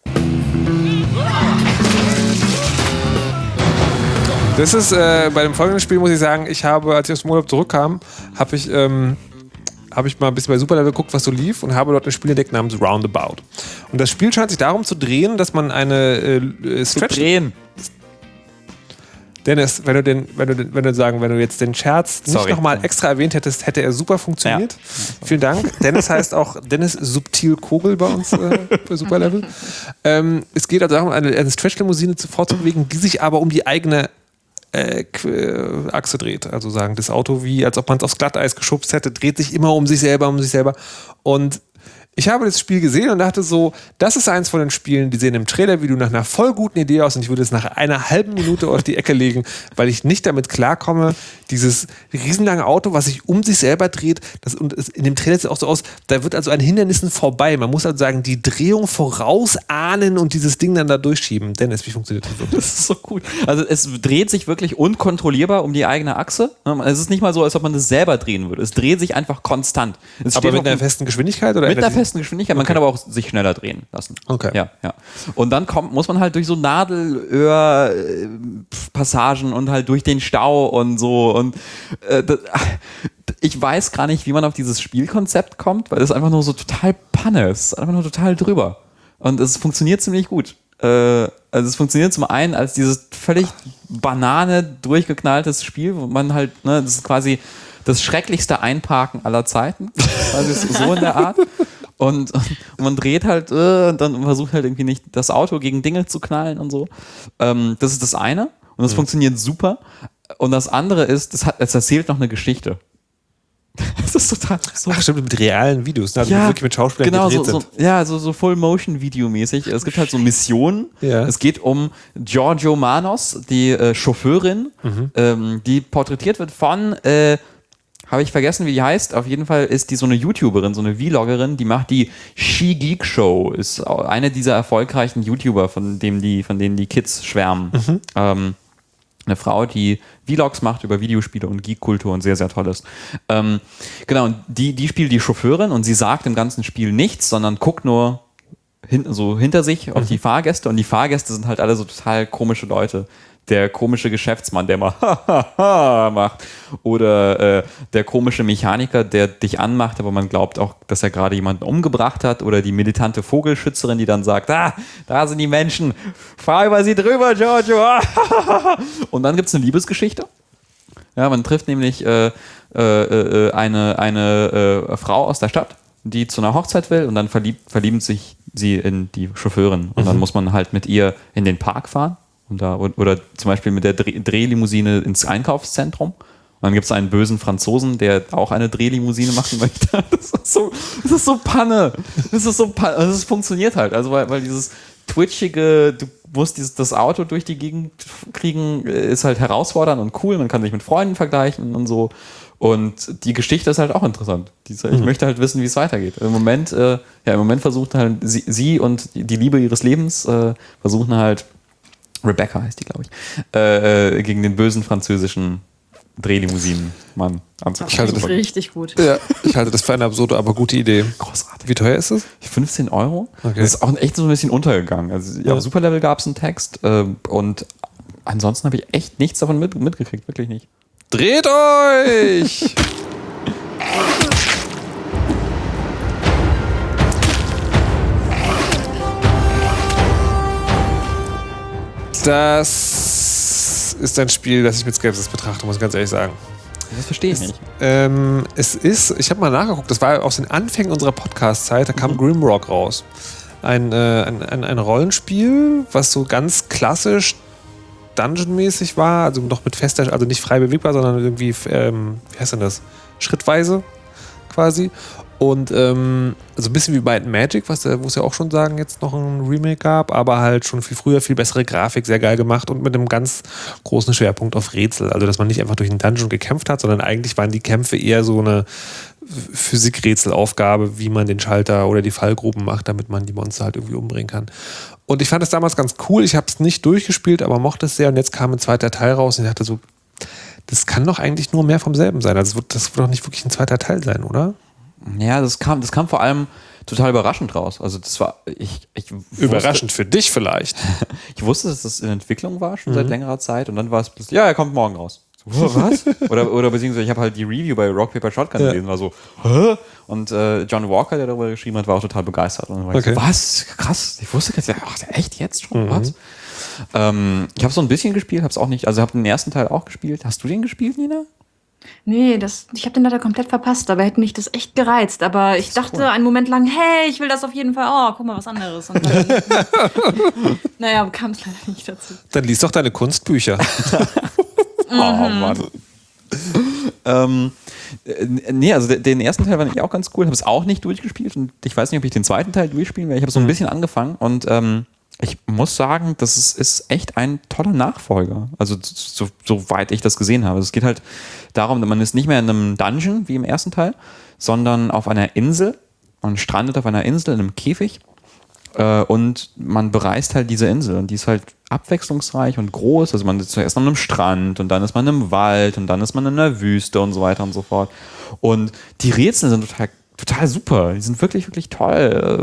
Das ist äh, bei dem folgenden Spiel, muss ich sagen, ich habe, als ich aus dem Urlaub zurückkam, habe ich, ähm, hab ich mal ein bisschen bei Superlevel geguckt, was so lief und habe dort ein Spiel entdeckt namens Roundabout. Und das Spiel scheint sich darum zu drehen, dass man eine äh, Stretch... Zu drehen. Dennis, wenn du, den, wenn, du den, wenn du sagen, wenn du jetzt den Scherz nicht nochmal extra erwähnt hättest, hätte er super funktioniert. Ja. Vielen Dank. Dennis heißt auch Dennis Subtil Kogel bei uns äh, bei Superlevel. Ähm, es geht also darum, eine, eine Stretch-Limousine vorzubewegen, die sich aber um die eigene Äh, Achse dreht. Also sagen, das Auto wie, als ob man es aufs Glatteis geschubst hätte, dreht sich immer um sich selber, um sich selber. Und ich habe das Spiel gesehen und dachte so, das ist eins von den Spielen, die sehen im Trailer wie du nach einer voll guten Idee aus und ich würde es nach einer halben Minute auf die Ecke legen, weil ich nicht damit klarkomme, dieses riesenlange Auto, was sich um sich selber dreht, das, und es, in dem Trailer sieht es auch so aus, da wird also an Hindernissen vorbei. Man muss also sagen, die Drehung vorausahnen und dieses Ding dann da durchschieben. Dennis, wie funktioniert das wirklich? Das ist so gut. Also es dreht sich wirklich unkontrollierbar um die eigene Achse. Es ist nicht mal so, als ob man das selber drehen würde. Es dreht sich einfach konstant. Es aber mit einer festen Geschwindigkeit? Oder mit einer festen Geschwindigkeit. Man okay. kann aber auch sich schneller drehen lassen. Okay. Ja, ja. Und dann kommt, muss man halt durch so Nadelöhr-Passagen und halt durch den Stau und so. Und äh, das, ich weiß gar nicht, wie man auf dieses Spielkonzept kommt, weil es einfach nur so total Panne ist. Einfach nur total drüber. Und es funktioniert ziemlich gut. Äh, also es funktioniert zum einen als dieses völlig Banane durchgeknalltes Spiel, wo man halt, ne, das ist quasi das schrecklichste Einparken aller Zeiten. Also so in der Art. Und, und man dreht halt äh, und dann versucht halt irgendwie nicht das Auto gegen Dinge zu knallen und so. Ähm, das ist das eine. Und das mhm. funktioniert super. Und das andere ist, das hat, es erzählt noch eine Geschichte. Das ist total so. Ach, stimmt, mit realen Videos, ne? Also ja, wirklich mit Schauspielern genau, gedreht so, sind. So, ja, so, so Full-Motion-Video-mäßig. Es gibt halt so Missionen. Ja. Es geht um Giorgio Manos, die äh, Chauffeurin, mhm. ähm, die porträtiert wird von äh, habe ich vergessen, wie die heißt. Auf jeden Fall ist die so eine YouTuberin, so eine Vloggerin, die macht die She Geek Show. Ist eine dieser erfolgreichen YouTuber, von denen die, von denen die Kids schwärmen. Mhm. Ähm, eine Frau, die Vlogs macht über Videospiele und Geek-Kultur und sehr, sehr toll ist. Ähm, genau, und die, die spielt die Chauffeurin und sie sagt im ganzen Spiel nichts, sondern guckt nur hin, so hinter sich auf mhm. die Fahrgäste und die Fahrgäste sind halt alle so total komische Leute. Der komische Geschäftsmann, der mal ha macht. Oder äh, der komische Mechaniker, der dich anmacht, aber man glaubt auch, dass er gerade jemanden umgebracht hat. Oder die militante Vogelschützerin, die dann sagt, ah, da sind die Menschen, fahr über sie drüber, Giorgio. Und dann gibt es eine Liebesgeschichte. Ja, man trifft nämlich äh, äh, eine, eine äh, Frau aus der Stadt, die zu einer Hochzeit will und dann verliebt, verlieben sich sie in die Chauffeurin. Und mhm. dann muss man halt mit ihr in den Park fahren. Und da, oder zum Beispiel mit der Dreh- Drehlimousine ins Einkaufszentrum. Und dann gibt es einen bösen Franzosen, der auch eine Drehlimousine machen möchte. Das ist so, das ist so Panne. Das ist so Panne. Also es funktioniert halt. Also weil, weil dieses twitchige, du musst dieses, das Auto durch die Gegend kriegen, ist halt herausfordernd und cool. Man kann sich mit Freunden vergleichen und so. Und die Geschichte ist halt auch interessant. Diese, ich mhm. möchte halt wissen, wie es weitergeht. Im Moment, äh, ja, im Moment versucht halt sie, sie und die Liebe ihres Lebens äh, versuchen halt Rebecca heißt die, glaube ich, äh, gegen den bösen französischen Drehlimousinen-Mann anzukommen. Ich halte das richtig gut. Ja, ich halte das für eine absurde, aber gute Idee. Großartig. Wie teuer ist es? fünfzehn Euro. Okay. Das ist auch echt so ein bisschen untergegangen. Also ja. Auf Superlevel gab es einen Text äh, und ansonsten habe ich echt nichts davon mit, mitgekriegt, wirklich nicht. Dreht euch! Das ist ein Spiel, das ich mit Skepsis betrachte, muss ich ganz ehrlich sagen. Das verstehe ich es, nicht. Ähm, es ist, ich habe mal nachgeguckt, das war aus den Anfängen unserer Podcast-Zeit, da kam mhm. Grimrock raus. Ein, äh, ein, ein, ein Rollenspiel, was so ganz klassisch Dungeon-mäßig war, also noch mit fester, also nicht frei bewegbar, sondern irgendwie, ähm, wie heißt denn das? Schrittweise quasi. Und ähm, also ein bisschen wie bei Magic, was wo es ja auch schon sagen, jetzt noch ein Remake gab, aber halt schon viel früher, viel bessere Grafik, sehr geil gemacht und mit einem ganz großen Schwerpunkt auf Rätsel. Also dass man nicht einfach durch einen Dungeon gekämpft hat, sondern eigentlich waren die Kämpfe eher so eine Physik-Rätselaufgabe, wie man den Schalter oder die Fallgruben macht, damit man die Monster halt irgendwie umbringen kann. Und ich fand das damals ganz cool. Ich habe es nicht durchgespielt, aber mochte es sehr. Und jetzt kam ein zweiter Teil raus und ich dachte so, das kann doch eigentlich nur mehr vom selben sein. Also das wird doch nicht wirklich ein zweiter Teil sein, oder? Ja, das kam, das kam vor allem total überraschend raus. Also das war ich, ich wusste, überraschend für dich vielleicht. Ich wusste, dass das in Entwicklung war schon mhm. seit längerer Zeit und dann war es plötzlich, ja, er kommt morgen raus. So, was? oder, oder beziehungsweise ich habe halt die Review bei Rock Paper Shotgun ja. gelesen, war so, hä? Und äh, John Walker, der darüber geschrieben hat, war auch total begeistert. Und dann war okay. ich so, was? Krass, ich wusste jetzt, ach, echt jetzt schon? Mhm. Was? Ähm, ich habe so ein bisschen gespielt, habe es auch nicht, also habe den ersten Teil auch gespielt. Hast du den gespielt, Nina? Nee, das, ich habe den leider komplett verpasst, aber hätte mich das echt gereizt. Aber ich dachte cool. einen Moment lang, hey, ich will das auf jeden Fall. Oh, guck mal, was anderes. Und dann, naja, kam es leider nicht dazu. Dann lies doch deine Kunstbücher. Oh Mann. ähm, nee, also den ersten Teil fand ich auch ganz cool. Habe es auch nicht durchgespielt und ich weiß nicht, ob ich den zweiten Teil durchspielen werde. Ich habe so ein bisschen angefangen und ähm, ich muss sagen, das ist, ist echt ein toller Nachfolger. Also so, soweit ich das gesehen habe. Es geht halt darum, man ist nicht mehr in einem Dungeon wie im ersten Teil, sondern auf einer Insel. Man strandet auf einer Insel in einem Käfig äh, und man bereist halt diese Insel und die ist halt abwechslungsreich und groß. Also man ist zuerst an einem Strand und dann ist man im Wald und dann ist man in der Wüste und so weiter und so fort. Und die Rätsel sind total, total super. Die sind wirklich, wirklich toll.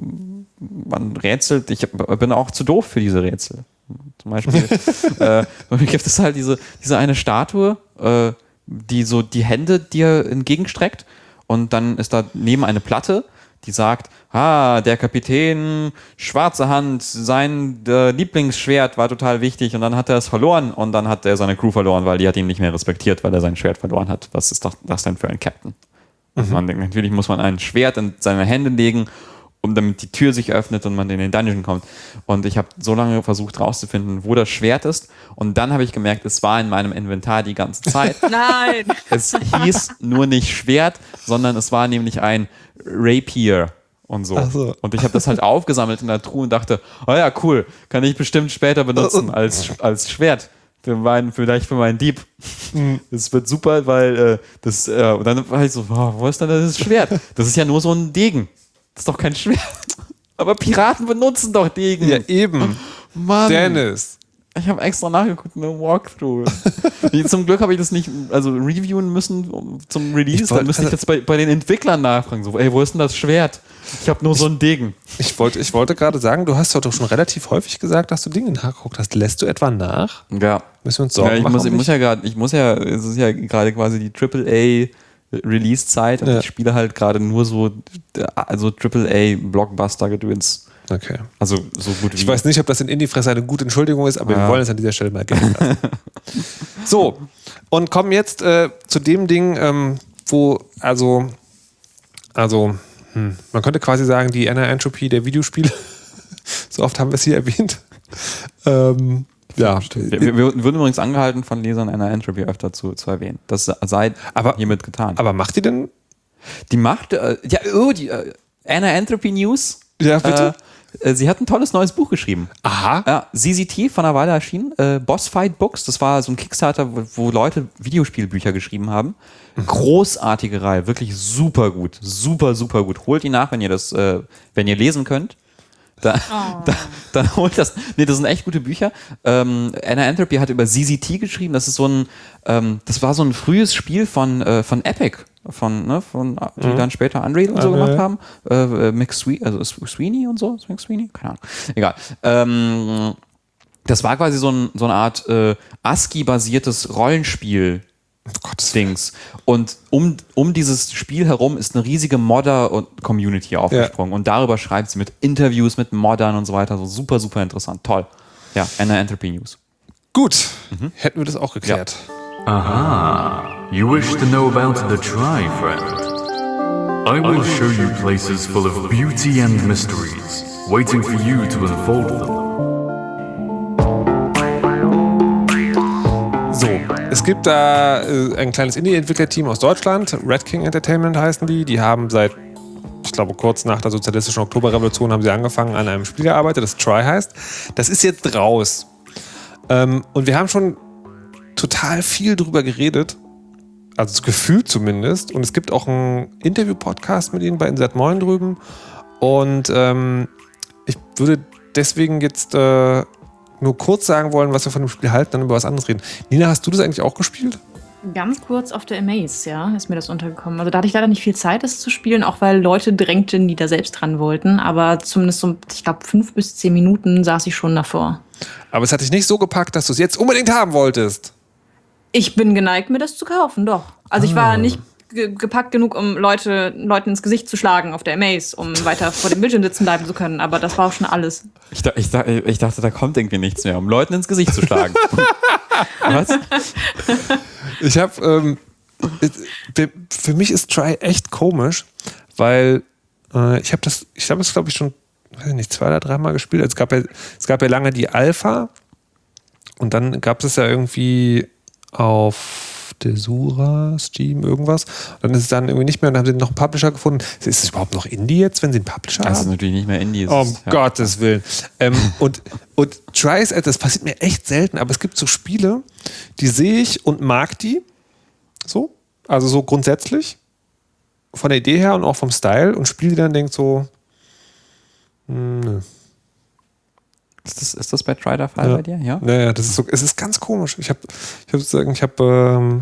Man rätselt, ich bin auch zu doof für diese Rätsel. Zum Beispiel äh, gibt es halt diese, diese eine Statue, äh, die so die Hände dir entgegenstreckt und dann ist da neben eine Platte, die sagt, ah, der Kapitän, schwarze Hand, sein äh, Lieblingsschwert war total wichtig und dann hat er es verloren und dann hat er seine Crew verloren, weil die hat ihn nicht mehr respektiert, weil er sein Schwert verloren hat. Was ist doch das denn für ein Captain? Mhm. Man denkt, natürlich muss man ein Schwert in seine Hände legen, um damit die Tür sich öffnet und man in den Dungeon kommt. Und ich habe so lange versucht rauszufinden, wo das Schwert ist. Und dann habe ich gemerkt, es war in meinem Inventar die ganze Zeit. Nein! Es hieß nur nicht Schwert, sondern es war nämlich ein Rapier und so. Ach so. Und ich habe das halt aufgesammelt in der Truhe und dachte, oh ja, cool, kann ich bestimmt später benutzen als, als Schwert. Für meinen, vielleicht für meinen Dieb. Mhm. Das wird super, weil äh, das, äh, und dann war ich so, oh, wo ist denn das Schwert? Das ist ja nur so ein Degen. Das ist doch kein Schwert. Aber Piraten benutzen doch Degen. Ja, eben. Mann. Dennis. Ich habe extra nachgeguckt in einem Walkthrough. Zum Glück habe ich das nicht, also reviewen müssen zum Release. Dann müsste ich jetzt bei, bei den Entwicklern nachfragen. So, ey, wo ist denn das Schwert? Ich habe nur ich, so ein Degen. Ich wollte, ich wollte gerade sagen, du hast doch schon relativ häufig gesagt, dass du Dinge nachgeguckt hast. Lässt du etwa nach? Ja. Müssen wir uns Sorgen ja, ich machen? Muss, ich muss ja gerade, ich muss ja, es ist ja gerade quasi die Triple A Release-Zeit und ja. ich spiele halt gerade nur so also Triple A Blockbuster-Gedöns. Okay. Also so gut wie. Ich weiß nicht, ob das in Indie-Fresse eine gute Entschuldigung ist, aber ja. wir wollen es an dieser Stelle mal gelten lassen. So, und kommen jetzt äh, zu dem Ding, ähm, wo, also, also, hm, man könnte quasi sagen, die Anna-Entropy der Videospiele, so oft haben wir es hier erwähnt. Ähm, ja. Wir, wir würden übrigens angehalten, von Lesern Anna-Entropy öfter zu, zu erwähnen. Das sei aber, hiermit getan. Aber macht die denn? Die macht, äh, ja, oh, die äh, Anna-Entropy News. Ja, bitte. Äh, sie hat ein tolles neues Buch geschrieben. Aha. Ja, Z Z T von einer Weile erschienen. Äh, Boss Fight Books. Das war so ein Kickstarter, wo, wo Leute Videospielbücher geschrieben haben. Mhm. Großartige Reihe. Wirklich super gut. Super, super gut. Holt die nach, wenn ihr das, äh, wenn ihr lesen könnt. Da, oh. da, dann holt das. Nee, das sind echt gute Bücher. Ähm, Anna-Entropy hat über Z Z T geschrieben. Das ist so ein, ähm, das war so ein frühes Spiel von, äh, von Epic. Von, ne, von, die mhm. dann später Unreal und so okay. gemacht haben. Äh, McSweeney, also Sweeney und so. McSweeney? Keine Ahnung. Egal. Ähm, das war quasi so, ein, so eine Art äh, ASCII-basiertes Rollenspiel. Oh Dings. Und um, um dieses Spiel herum ist eine riesige Modder-Community aufgesprungen. Ja. Und darüber schreibt sie mit Interviews mit Moddern und so weiter. So super, super interessant. Toll. Ja, Anna-Entropy News. Gut. Mhm. Hätten wir das auch geklärt. Ja. Aha, you wish to know about the Try, friend? I will show you places full of beauty and mysteries, waiting for you to unfold them. So, es gibt da äh, ein kleines Indie-Entwicklerteam aus Deutschland, Red King Entertainment heißen die. Die haben seit, ich glaube, kurz nach der sozialistischen Oktoberrevolution haben sie angefangen, an einem Spiel gearbeitet, das Try heißt. Das ist jetzt raus. Ähm, und wir haben schon total viel drüber geredet. Also das Gefühl zumindest. Und es gibt auch einen Interview-Podcast mit ihnen bei Insert Moin drüben. Und ähm, ich würde deswegen jetzt äh, nur kurz sagen wollen, was wir von dem Spiel halten, dann über was anderes reden. Nina, hast du das eigentlich auch gespielt? Ganz kurz auf der Amaze, ja, ist mir das untergekommen. Also da hatte ich leider nicht viel Zeit, das zu spielen, auch weil Leute drängten, die da selbst dran wollten. Aber zumindest so, ich glaube, fünf bis zehn Minuten saß ich schon davor. Aber es hat dich nicht so gepackt, dass du es jetzt unbedingt haben wolltest. Ich bin geneigt, mir das zu kaufen, doch. Also ich war nicht ge- gepackt genug, um Leute, Leuten ins Gesicht zu schlagen auf der Amaze, um weiter vor dem Bildschirm sitzen bleiben zu können. Aber das war auch schon alles. Ich, da, ich, da, ich dachte, da kommt irgendwie nichts mehr, um Leuten ins Gesicht zu schlagen. Was? Ich habe, ähm, für mich ist Try echt komisch, weil äh, ich habe das, ich habe es glaube ich schon, weiß ich nicht, zwei oder dreimal gespielt. Es gab ja, es gab ja lange die Alpha und dann gab es ja irgendwie auf Desura, Steam, irgendwas. Und dann ist es dann irgendwie nicht mehr und dann haben sie noch einen Publisher gefunden. Ist es überhaupt noch Indie jetzt, wenn sie einen Publisher Das ist haben? natürlich nicht mehr Indie. Um ist, ja. Gottes Willen. Ähm, und, und Try ist, das passiert mir echt selten, aber es gibt so Spiele, die sehe ich und mag die. So. Also so grundsätzlich. Von der Idee her und auch vom Style und spiele die dann und denke so, mh, nö. Ist das, ist das bei Try der Fall Ja. bei dir? Ja. Naja, das ist so, es ist ganz komisch. Ich habe ich hab sozusagen, ich habe ähm,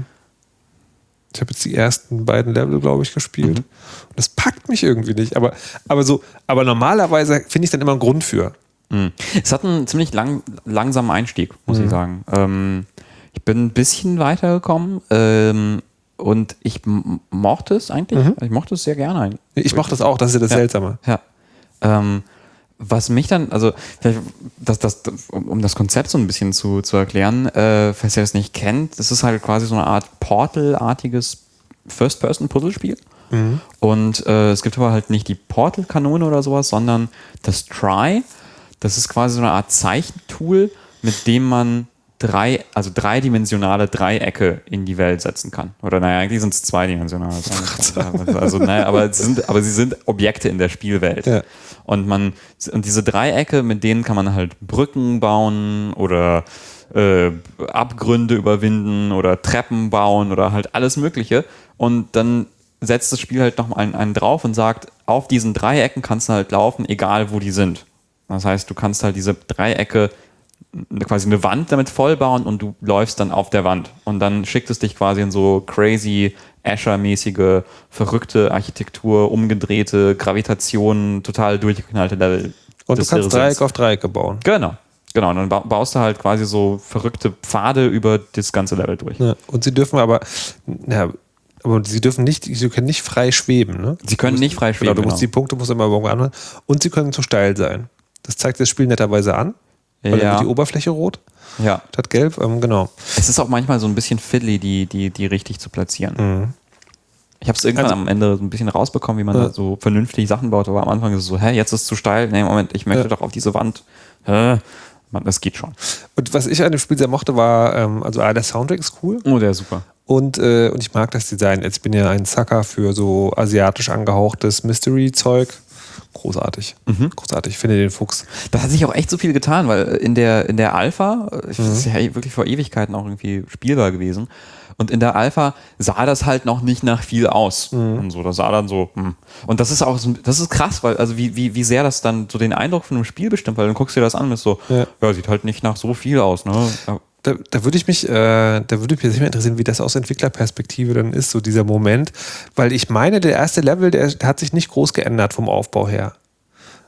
ich habe jetzt die ersten beiden Level, glaube ich, gespielt. Mhm. Und das packt mich irgendwie nicht. Aber, aber so, aber normalerweise finde ich dann immer einen Grund für. Mhm. Es hat einen ziemlich lang, langsamen Einstieg, muss Mhm. ich sagen. Ähm, ich bin ein bisschen weitergekommen ähm, und ich m- mochte es eigentlich. Mhm. Ich mochte es sehr gerne eigentlich. Ich mache das auch, das ist ja das Ja. Seltsame. Ja. Ähm, was mich dann, also vielleicht das, das, um, um das Konzept so ein bisschen zu, zu erklären, äh, falls ihr das nicht kennt, das ist halt quasi so eine Art Portal-artiges First-Person-Puzzlespiel. Mhm. Und äh, es gibt aber halt nicht die Portal-Kanone oder sowas, sondern das Try. Das ist quasi so eine Art Zeichentool, mit dem man drei, also dreidimensionale Dreiecke in die Welt setzen kann. Oder naja, eigentlich sind es zweidimensionale Dreiecke. Also, naja, aber, sie sind, aber sie sind Objekte in der Spielwelt. Ja. Und man, und diese Dreiecke, mit denen kann man halt Brücken bauen oder äh, Abgründe überwinden oder Treppen bauen oder halt alles Mögliche. Und dann setzt das Spiel halt noch einen, einen drauf und sagt, auf diesen Dreiecken kannst du halt laufen, egal wo die sind. Das heißt, du kannst halt diese Dreiecke quasi eine Wand damit vollbauen und du läufst dann auf der Wand. Und dann schickt es dich quasi in so crazy, Escher-mäßige, verrückte Architektur, umgedrehte Gravitation, total durchgeknallte Level. Und du des kannst Irrsinns. Dreieck auf Dreiecke bauen. Genau. Genau, und dann ba- baust du halt quasi so verrückte Pfade über das ganze Level durch. Ja. Und sie dürfen aber, ja, aber sie dürfen nicht, sie können nicht frei schweben, ne? Sie können Du musst- nicht frei schweben, Genau, du musst genau. die Punkte musst du immer irgendwo anhören. Und sie können zu steil sein. Das zeigt das Spiel netterweise an. Weil dann Ja. wird die Oberfläche rot, Ja. statt gelb, ähm, genau. Es ist auch manchmal so ein bisschen fiddly, die, die, die richtig zu platzieren. Mhm. Ich habe es irgendwann Also- am Ende so ein bisschen rausbekommen, wie man Ja. da so vernünftig Sachen baut, aber am Anfang ist es so, hä, jetzt ist es zu steil. Nee, Moment, ich möchte Ja. doch auf diese Wand. Hä? Man, das geht schon. Und was ich an dem Spiel sehr mochte, war, ähm, also ah, der Soundtrack ist cool Oh, der ist super. und, äh, und ich mag das Design. Jetzt bin ja ein Sucker für so asiatisch angehauchtes Mystery-Zeug. Großartig. Mhm. Großartig. Ich finde den Fuchs. Da hat sich auch echt so viel getan, weil in der, in der Alpha, ich- das ist ja wirklich vor Ewigkeiten auch irgendwie spielbar gewesen. Und in der Alpha sah das halt noch nicht nach viel aus. Und so, das sah dann so, hm. Und das ist auch so, das ist krass, weil, also wie, wie, wie sehr das dann so den Eindruck von einem Spiel bestimmt, weil dann guckst du dir das an und bist so, Ja. ja, sieht halt nicht nach so viel aus, ne? Ja. Da, da würde ich mich, äh, da würde mich sehr interessieren, wie das aus Entwicklerperspektive dann ist, so dieser Moment. Weil ich meine, der erste Level, der, der hat sich nicht groß geändert vom Aufbau her.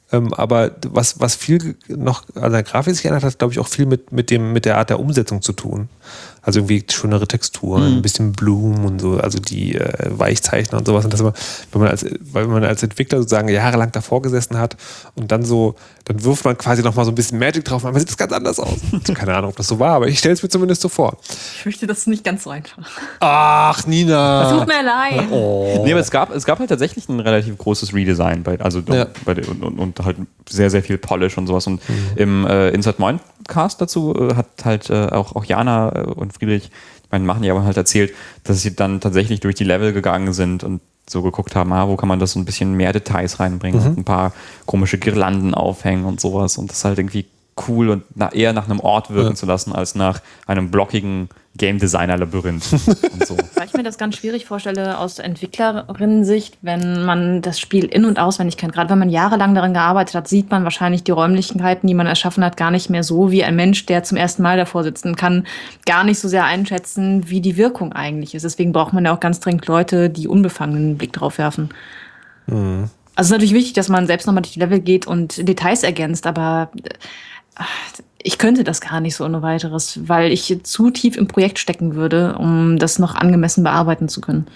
Ähm, aber was, was viel noch an der Grafik sich geändert hat, glaube ich, auch viel mit, mit, dem, mit der Art der Umsetzung zu tun. Also irgendwie schönere Texturen, Mhm. ein bisschen Blumen und so, also die äh, Weichzeichner und sowas. Und das immer, wenn man als, weil man als Entwickler sozusagen jahrelang davor gesessen hat und dann so, dann wirft man quasi nochmal so ein bisschen Magic drauf und dann sieht das ganz anders aus. Keine Ahnung, ob das so war, aber ich stelle es mir zumindest so vor. Ich fürchte, das ist nicht ganz so einfach. Ach, Nina! Tut mir leid. Oh. Nee, aber es gab, es gab halt tatsächlich ein relativ großes Redesign, bei, also Ja. bei, der- und, und, und halt sehr, sehr viel Polish und sowas. Und im äh, Inside Moin Cast dazu äh, hat halt äh, auch, auch Jana äh, und Friedrich, ich meine, machen die aber halt erzählt, dass sie dann tatsächlich durch die Level gegangen sind und so geguckt haben, ah, wo kann man das so ein bisschen mehr Details reinbringen und ein paar komische Girlanden aufhängen und sowas und das halt irgendwie cool und na, eher nach einem Ort wirken Ja. zu lassen, als nach einem blockigen Game Designer Labyrinth und so. Weil ich mir das ganz schwierig vorstelle aus Entwicklerinnen-Sicht, wenn man das Spiel in- und auswendig kennt. Gerade wenn man jahrelang daran gearbeitet hat, sieht man wahrscheinlich die Räumlichkeiten, die man erschaffen hat, gar nicht mehr so wie ein Mensch, der zum ersten Mal davor sitzt und kann gar nicht so sehr einschätzen, wie die Wirkung eigentlich ist. Deswegen braucht man ja auch ganz dringend Leute, die unbefangenen Blick drauf werfen. Also es ist natürlich wichtig, dass man selbst nochmal durch die Level geht und Details ergänzt, aber äh, ich könnte das gar nicht so ohne weiteres, weil ich zu tief im Projekt stecken würde, um das noch angemessen bearbeiten zu können.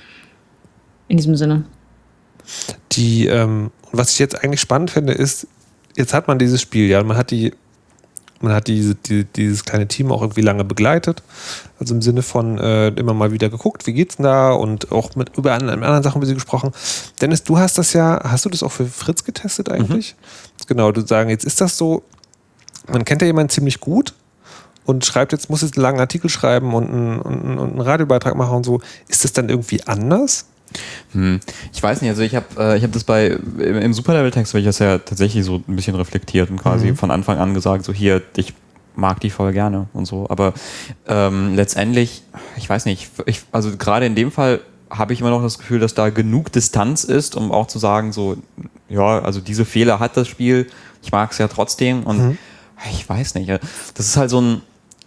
In diesem Sinne. Die, ähm, was ich jetzt eigentlich spannend finde, ist, jetzt hat man dieses Spiel, ja, man hat die, man hat diese, die, dieses kleine Team auch irgendwie lange begleitet. Also im Sinne von äh, immer mal wieder geguckt, wie geht's denn da und auch mit über anderen, anderen Sachen ein bisschen gesprochen. Dennis, du hast das ja, hast du das auch für Fritz getestet eigentlich? Mhm. Genau, du sagen, jetzt ist das so, man kennt ja jemanden ziemlich gut und schreibt jetzt, muss jetzt einen langen Artikel schreiben und einen, und einen, und einen Radiobeitrag machen und so. Ist das dann irgendwie anders? Hm. Ich weiß nicht, also ich habe äh, ich hab das bei, im, im Superlevel-Text habe ich das ja tatsächlich so ein bisschen reflektiert und quasi Mhm. von Anfang an gesagt, so hier, ich mag die voll gerne und so, aber ähm, letztendlich, ich weiß nicht, ich, also gerade in dem Fall habe ich immer noch das Gefühl, dass da genug Distanz ist, um auch zu sagen, so, ja, also diese Fehler hat das Spiel, ich mag es ja trotzdem und Mhm. ich weiß nicht, das ist halt so ein,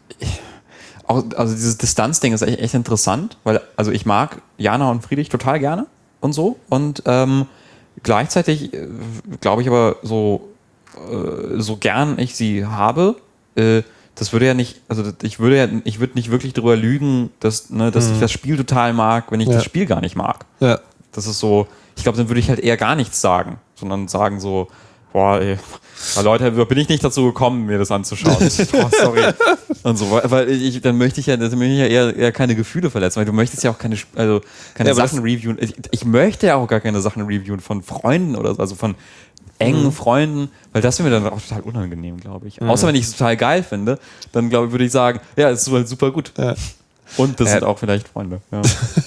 auch, also dieses Distanzding ist echt, echt interessant, weil also ich mag Jana und Friedrich total gerne und so und ähm, gleichzeitig äh, glaube ich aber so äh, so gern ich sie habe, äh, das würde ja nicht, also ich würde ja, ich würde nicht wirklich drüber lügen, dass, ne, dass Mhm. ich das Spiel total mag, wenn ich Ja. das Spiel gar nicht mag. Ja. Das ist so, ich glaube, dann würde ich halt eher gar nichts sagen, sondern sagen so, boah, ey, ja, Leute, bin ich nicht dazu gekommen, mir das anzuschauen. Boah, sorry. Und so, weil weil ich, dann möchte ich ja, dann möchte ich ja eher, eher keine Gefühle verletzen, weil du möchtest ja auch keine, also keine Ja, aber Sachen reviewen. Ich, ich möchte ja auch gar keine Sachen reviewen von Freunden oder so, also von engen Mhm. Freunden, weil das wäre mir dann auch total unangenehm, glaube ich. Außer wenn ich es total geil finde, dann glaube ich, würde ich sagen, ja, es ist halt super gut. Ja. Und das Ja. sind auch vielleicht Freunde. Ja.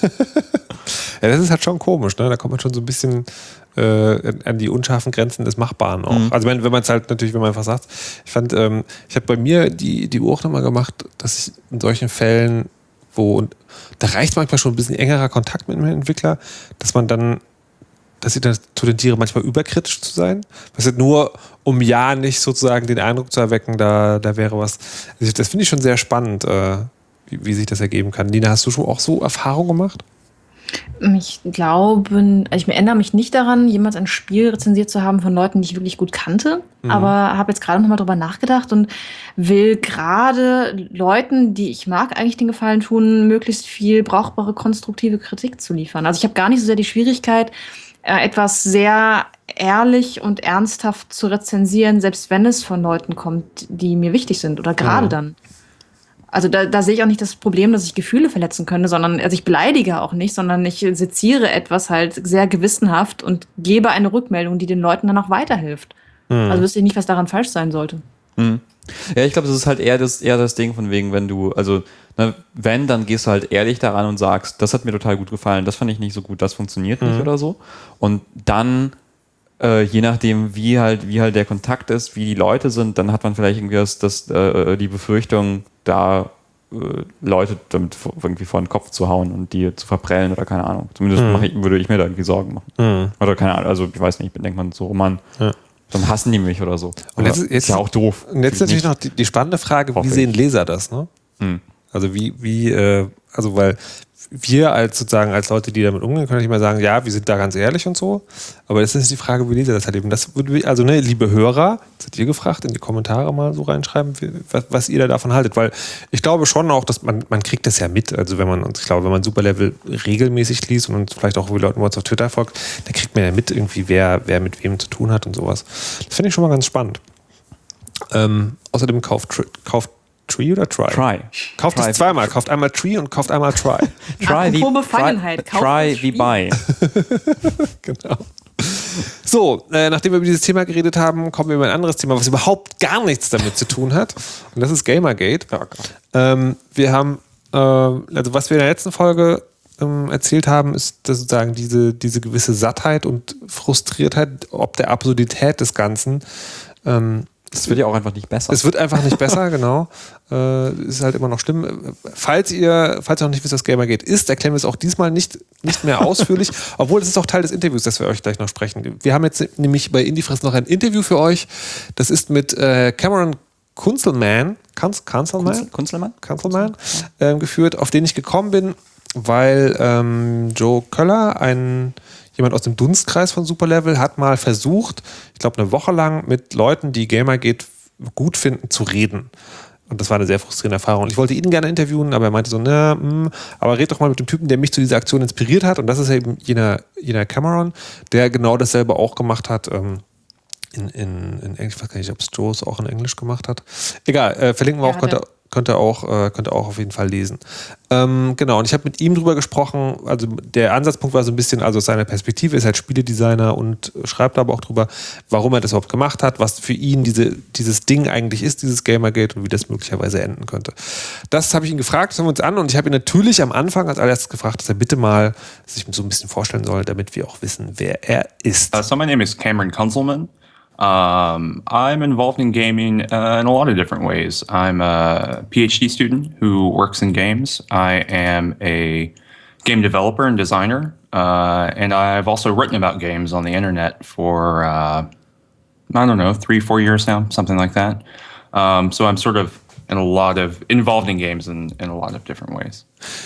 Ja, das ist halt schon komisch, ne? Da kommt man schon so ein bisschen äh, an die unscharfen Grenzen des Machbaren auch. Mhm. Also wenn, wenn man es halt natürlich, wenn man einfach sagt, ich fand, ähm, ich habe bei mir die, die Uhr auch nochmal gemacht, dass ich in solchen Fällen, wo, und da reicht manchmal schon ein bisschen engerer Kontakt mit dem Entwickler, dass man dann, dass ich dazu tendiere, manchmal überkritisch zu sein. Das ist nur, um ja nicht sozusagen den Eindruck zu erwecken, da, da wäre was. Also das finde ich schon sehr spannend, äh, wie, wie sich das ergeben kann. Nina, hast du schon auch so Erfahrungen gemacht? Ich glaube, ich erinnere mich nicht daran, jemals ein Spiel rezensiert zu haben von Leuten, die ich wirklich gut kannte. Mhm. Aber habe jetzt gerade noch mal drüber nachgedacht und will gerade Leuten, die ich mag, eigentlich den Gefallen tun, möglichst viel brauchbare, konstruktive Kritik zu liefern. Also ich habe gar nicht so sehr die Schwierigkeit, äh, etwas sehr ehrlich und ernsthaft zu rezensieren, selbst wenn es von Leuten kommt, die mir wichtig sind oder gerade Mhm. dann. Also da, da sehe ich auch nicht das Problem, dass ich Gefühle verletzen könnte, sondern also ich beleidige auch nicht, sondern ich seziere etwas halt sehr gewissenhaft und gebe eine Rückmeldung, die den Leuten dann auch weiterhilft. Mhm. Also wüsste ich nicht, was daran falsch sein sollte. Mhm. Ja, ich glaube, das ist halt eher das, eher das Ding von wegen, wenn du, also, ne, wenn, dann gehst du halt ehrlich daran und sagst, das hat mir total gut gefallen, das fand ich nicht so gut, das funktioniert nicht Mhm. oder so. Und dann, äh, je nachdem, wie halt, wie halt der Kontakt ist, wie die Leute sind, dann hat man vielleicht irgendwie das, das, äh, die Befürchtung, da äh, Leute damit vor- irgendwie vor den Kopf zu hauen und die zu verprellen oder keine Ahnung. Zumindest Mhm. mach ich, würde ich mir da irgendwie Sorgen machen. Mhm. Oder keine Ahnung, also ich weiß nicht, denkt man so, oh Mann, Ja. dann hassen die mich oder so. Und jetzt- Aber jetzt- ist ja auch doof. Und jetzt natürlich noch die, die spannende Frage, wie Hoffe sehen ich. Leser das? Ne? Hm. Also wie, wie, äh, also weil wir als sozusagen als Leute, die damit umgehen, können nicht mal sagen, ja, wir sind da ganz ehrlich und so. Aber das ist die Frage, wie Leser das halt eben. Das würde, also ne, liebe Hörer, das hat ihr gefragt, in die Kommentare mal so reinschreiben, wie, was, was ihr da davon haltet. Weil ich glaube schon auch, dass man, man kriegt das ja mit. Also wenn man, ich glaube, wenn man Superlevel regelmäßig liest und uns vielleicht auch wie Leuten auf Twitter folgt, dann kriegt man ja mit irgendwie, wer, wer mit wem zu tun hat und sowas. Das finde ich schon mal ganz spannend. Ähm, außerdem kauft, kauft Tree oder Try? Try. Kauft Try. es zweimal. Kauft einmal Tree und kauft einmal Try. Try wie, Apropos Befangenheit. try, Kauft try das wie Spiel. buy. Genau. So, äh, nachdem wir über dieses Thema geredet haben, kommen wir über ein anderes Thema, was überhaupt gar nichts damit zu tun hat. Und das ist Gamergate. Ähm, wir haben, äh, also was wir in der letzten Folge ähm, erzählt haben, ist dass sozusagen diese, diese gewisse Sattheit und Frustriertheit, ob der Absurdität des Ganzen. Ähm, Das wird ja auch einfach nicht besser. Es wird einfach nicht besser, genau. Äh, ist halt immer noch schlimm. Falls ihr, falls ihr noch nicht wisst, was Gamergate ist, erklären wir es auch diesmal nicht, nicht mehr ausführlich, obwohl es ist auch Teil des Interviews, das wir euch gleich noch sprechen. Wir haben jetzt nämlich bei Indiefress noch ein Interview für euch. Das ist mit äh, Cameron Kunzelman, Kunz, Kunzelman? Kunzel, Kunzelmann? Kunzelman äh, geführt, auf den ich gekommen bin, weil ähm, Joe Köller, ein jemand aus dem Dunstkreis von Superlevel, hat mal versucht, ich glaube eine Woche lang mit Leuten, die Gamergate gut finden, zu reden. Und das war eine sehr frustrierende Erfahrung. Und ich wollte ihn gerne interviewen, aber er meinte so, na, mh, aber red doch mal mit dem Typen, der mich zu dieser Aktion inspiriert hat. Und das ist eben jener, jener Cameron, der genau dasselbe auch gemacht hat. Ähm, in, in, in Englisch, ich weiß gar nicht, ob es Joe's auch in Englisch gemacht hat. Egal, äh, verlinken wir Ja, auch, könnt ihr, könnt ihr auch, äh, könnt ihr auch auf jeden Fall lesen. Ähm, genau, und ich habe mit ihm drüber gesprochen, also der Ansatzpunkt war so ein bisschen, also aus seiner Perspektive, ist halt Spieledesigner und schreibt aber auch drüber, warum er das überhaupt gemacht hat, was für ihn diese, dieses Ding eigentlich ist, dieses Gamergate und wie das möglicherweise enden könnte. Das habe ich ihn gefragt, das hören wir uns an und ich habe ihn natürlich am Anfang als allererstes gefragt, dass er bitte mal sich so ein bisschen vorstellen soll, damit wir auch wissen, wer er ist. Uh, so my name is Cameron Kunzelman. Um, I'm involved in gaming uh, in a lot of different ways. I'm a PhD student who works in games. I am a game developer and designer, uh, and I've also written about games on the internet for, uh, I don't know, three, four years now, something like that. Um, so I'm sort of in a lot of, involved in games in, in a lot of different ways.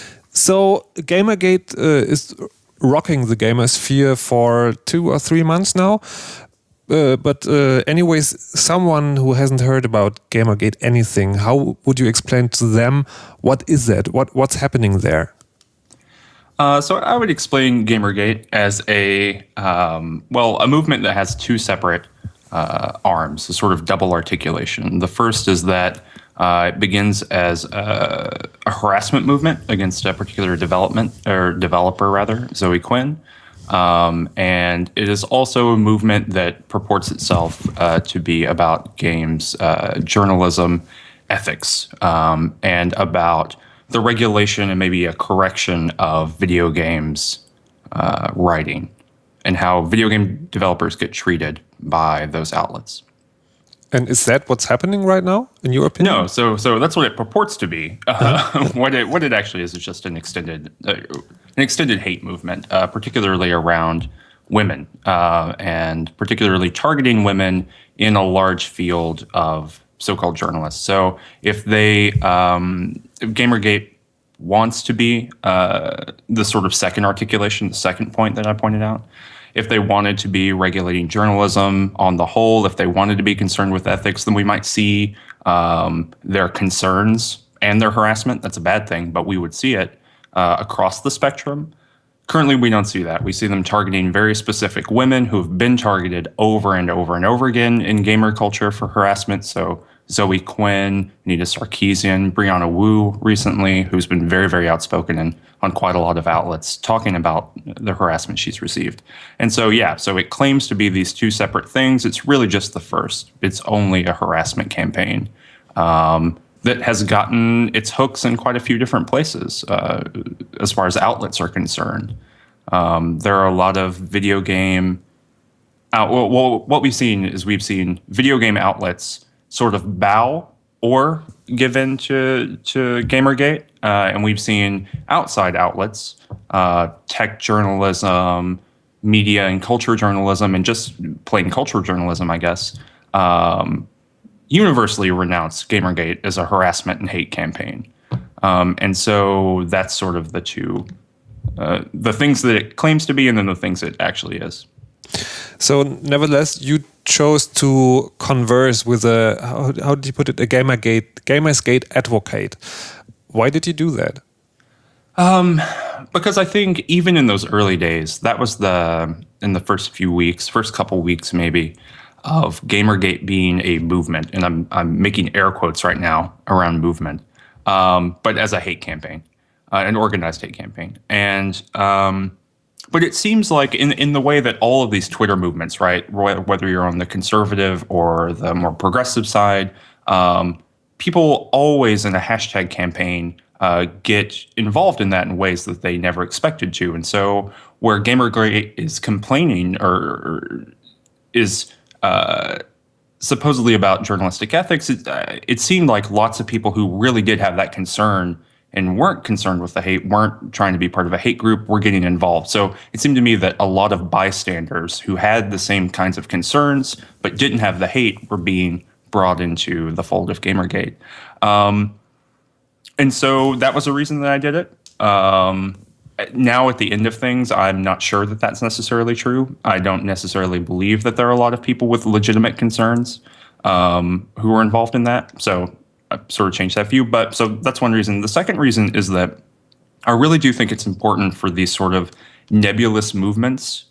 So Gamergate uh, is rocking the gamer sphere for two or three months now. Uh, but uh, anyways, someone who hasn't heard about Gamergate anything, how would you explain to them what is that? What what's happening there? Uh, so I would explain Gamergate as a um, well, a movement that has two separate uh, arms, a sort of double articulation. The first is that uh, it begins as a, a harassment movement against a particular development or developer, rather, Zoe Quinn. Um, and it is also a movement that purports itself uh, to be about games, uh, journalism, ethics, um, and about the regulation and maybe a correction of video games uh, writing and how video game developers get treated by those outlets. And is that what's happening right now, in your opinion? No, so so that's what it purports to be. Uh, what it what it actually is is just an extended uh, an extended hate movement, uh, particularly around women, uh, and particularly targeting women in a large field of so-called journalists. So if they um, if Gamergate wants to be uh, the sort of second articulation, the second point that I pointed out. If they wanted to be regulating journalism on the whole, if they wanted to be concerned with ethics, then we might see um, their concerns and their harassment. That's a bad thing, but we would see it uh, across the spectrum. Currently, we don't see that. We see them targeting very specific women who have been targeted over and over and over again in gamer culture for harassment. So Zoe Quinn, Anita Sarkeesian, Brianna Wu recently, who's been very, very outspoken and on quite a lot of outlets talking about the harassment she's received. And so, yeah, so it claims to be these two separate things. It's really just the first. It's only a harassment campaign um, that has gotten its hooks in quite a few different places uh, as far as outlets are concerned. Um, there are a lot of video game... Uh, well, well, what we've seen is we've seen video game outlets sort of bow or give in to, to Gamergate. Uh, and we've seen outside outlets, uh, tech journalism, media and culture journalism, and just plain culture journalism, I guess, um, universally renounce Gamergate as a harassment and hate campaign. Um, and so that's sort of the two, uh, the things that it claims to be and then the things it actually is. So nevertheless, you chose to converse with a, how, how did you put it, a Gamergate, Gamersgate advocate. Why did you do that? Um, because I think even in those early days, that was the, in the first few weeks, first couple weeks maybe, of Gamergate being a movement, and I'm I'm making air quotes right now around movement, um, but as a hate campaign, uh, an organized hate campaign, and um, but it seems like in in the way that all of these Twitter movements, right, whether you're on the conservative or the more progressive side, um, people always in a hashtag campaign uh, get involved in that in ways that they never expected to, and so where Gamergate is complaining or, or is Uh, supposedly about journalistic ethics, it, uh, it seemed like lots of people who really did have that concern and weren't concerned with the hate, weren't trying to be part of a hate group, were getting involved. So it seemed to me that a lot of bystanders who had the same kinds of concerns but didn't have the hate were being brought into the fold of Gamergate. Um, and so that was the reason that I did it. Um, Now, at the end of things, I'm not sure that that's necessarily true. I don't necessarily believe that there are a lot of people with legitimate concerns um, who are involved in that. So I sort of changed that view. But so that's one reason. The second reason is that I really do think it's important for these sort of nebulous movements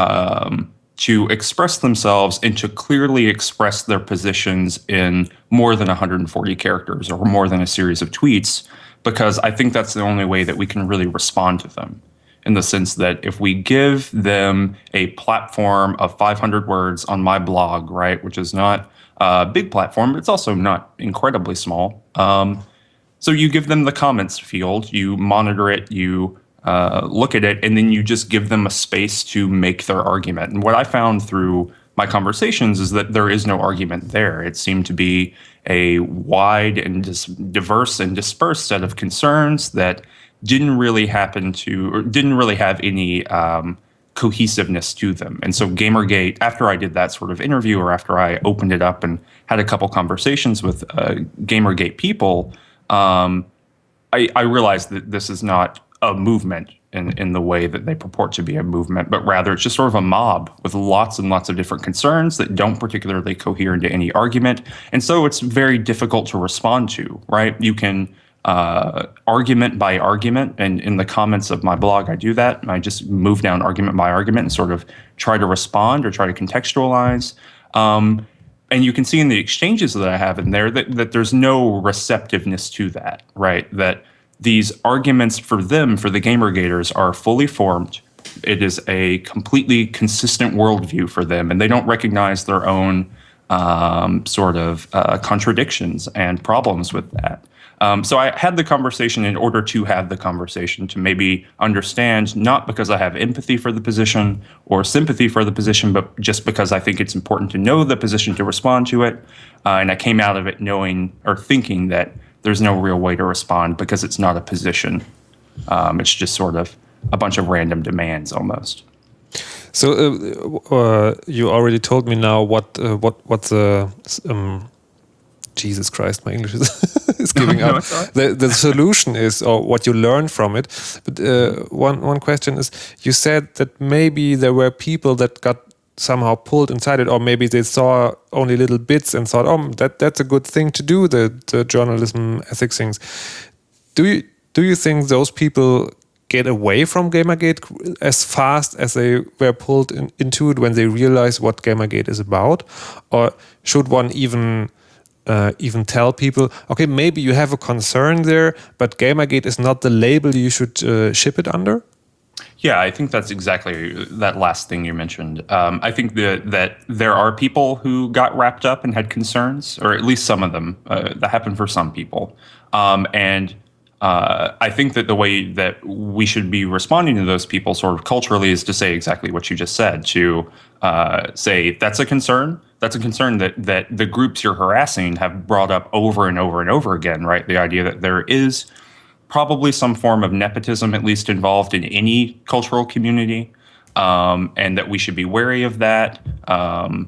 um, to express themselves and to clearly express their positions in more than one hundred forty characters or more than a series of tweets, because I think that's the only way that we can really respond to them, in the sense that if we give them a platform of five hundred words on my blog, right, which is not a big platform, but it's also not incredibly small. Um, so you give them the comments field, you monitor it, you uh, look at it, and then you just give them a space to make their argument. And what I found through my conversations is that there is no argument there. It seemed to be a wide and dis- diverse and dispersed set of concerns that didn't really happen to, or didn't really have any um, cohesiveness to them. And so Gamergate, after I did that sort of interview, or after I opened it up and had a couple conversations with uh, Gamergate people, um, I, I realized that this is not a movement in, in the way that they purport to be a movement, but rather it's just sort of a mob with lots and lots of different concerns that don't particularly cohere into any argument. And so it's very difficult to respond to, right? You can uh, argument by argument, and in the comments of my blog, I do that. I just move down argument by argument and sort of try to respond or try to contextualize. Um, and you can see in the exchanges that I have in there that, that there's no receptiveness to that, right? That these arguments for them, for the Gamergaters, are fully formed. It is a completely consistent worldview for them, and they don't recognize their own um, sort of uh, contradictions and problems with that. Um, so I had the conversation in order to have the conversation, to maybe understand, not because I have empathy for the position or sympathy for the position, but just because I think it's important to know the position to respond to it. Uh, and I came out of it knowing or thinking that there's no real way to respond because it's not a position. Um, it's just sort of a bunch of random demands almost. So uh, uh, you already told me now what uh, what what the um, Jesus Christ, my English is, is giving no, up. The the solution is, or what you learned from it. But uh, one one question is, you said that maybe there were people that got somehow pulled inside it, or maybe they saw only little bits and thought, oh, that that's a good thing to do, the, the journalism ethics things. Do you do you think those people get away from Gamergate as fast as they were pulled in, into it when they realize what Gamergate is about? Or should one even uh, even tell people, okay, maybe you have a concern there, but Gamergate is not the label you should uh, ship it under? Yeah, I think that's exactly that last thing you mentioned. Um, I think that that there are people who got wrapped up and had concerns, or at least some of them. Uh, that happened for some people. Um, and uh, I think that the way that we should be responding to those people sort of culturally is to say exactly what you just said, to uh, say that's a concern. That's a concern that that the groups you're harassing have brought up over and over and over again, right? The idea that there is probably some form of nepotism, at least involved in any cultural community, um, and that we should be wary of that. Um,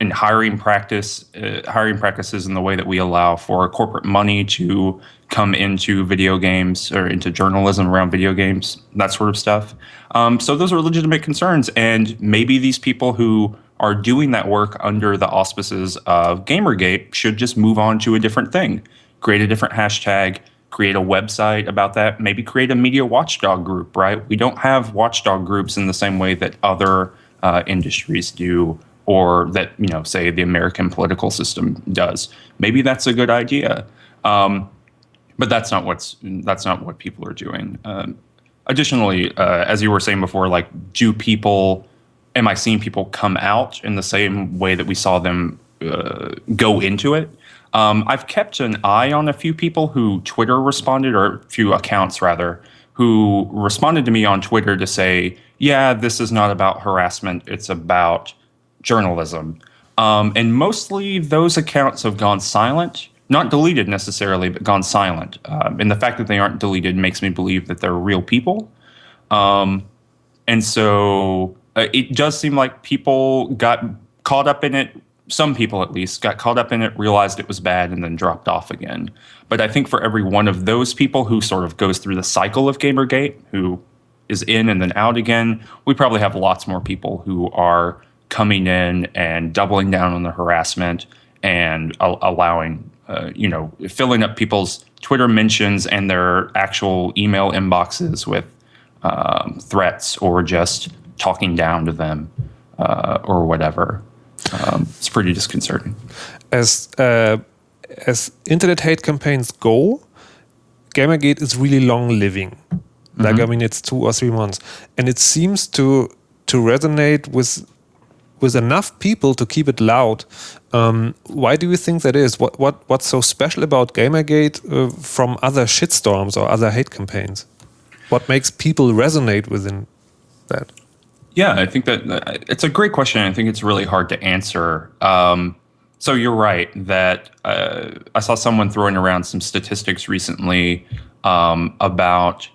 in hiring practice, uh, hiring practices in the way that we allow for corporate money to come into video games or into journalism around video games, that sort of stuff. Um, so those are legitimate concerns, and maybe these people who are doing that work under the auspices of Gamergate should just move on to a different thing, create a different hashtag, create a website about that, maybe create a media watchdog group, right? We don't have watchdog groups in the same way that other uh, industries do, or that, you know, say the American political system does. Maybe that's a good idea. Um, but that's not what's that's not what people are doing. Um, additionally, uh, as you were saying before, like, do people, am I seeing people come out in the same way that we saw them uh, go into it? Um, I've kept an eye on a few people who Twitter responded, or a few accounts rather, who responded to me on Twitter to say, yeah, this is not about harassment, it's about journalism. Um, and mostly those accounts have gone silent, not deleted necessarily, but gone silent. Um, and the fact that they aren't deleted makes me believe that they're real people. Um, and so uh, it does seem like people got caught up in it. Some people, at least, got caught up in it, realized it was bad, and then dropped off again. But I think for every one of those people who sort of goes through the cycle of Gamergate, who is in and then out again, we probably have lots more people who are coming in and doubling down on the harassment and a- allowing, uh, you know, filling up people's Twitter mentions and their actual email inboxes with um, threats, or just talking down to them uh, or whatever. Um, it's pretty disconcerting. As uh, as internet hate campaigns go, Gamergate is really long living. Like, I mean, it's two or three months, and it seems to to resonate with with enough people to keep it loud. Um, why do you think that is? What what what's so special about Gamergate uh, from other shitstorms or other hate campaigns? What makes people resonate within that? Yeah, I think that uh, it's a great question. I think it's really hard to answer. Um, so you're right that uh, I saw someone throwing around some statistics recently um, about,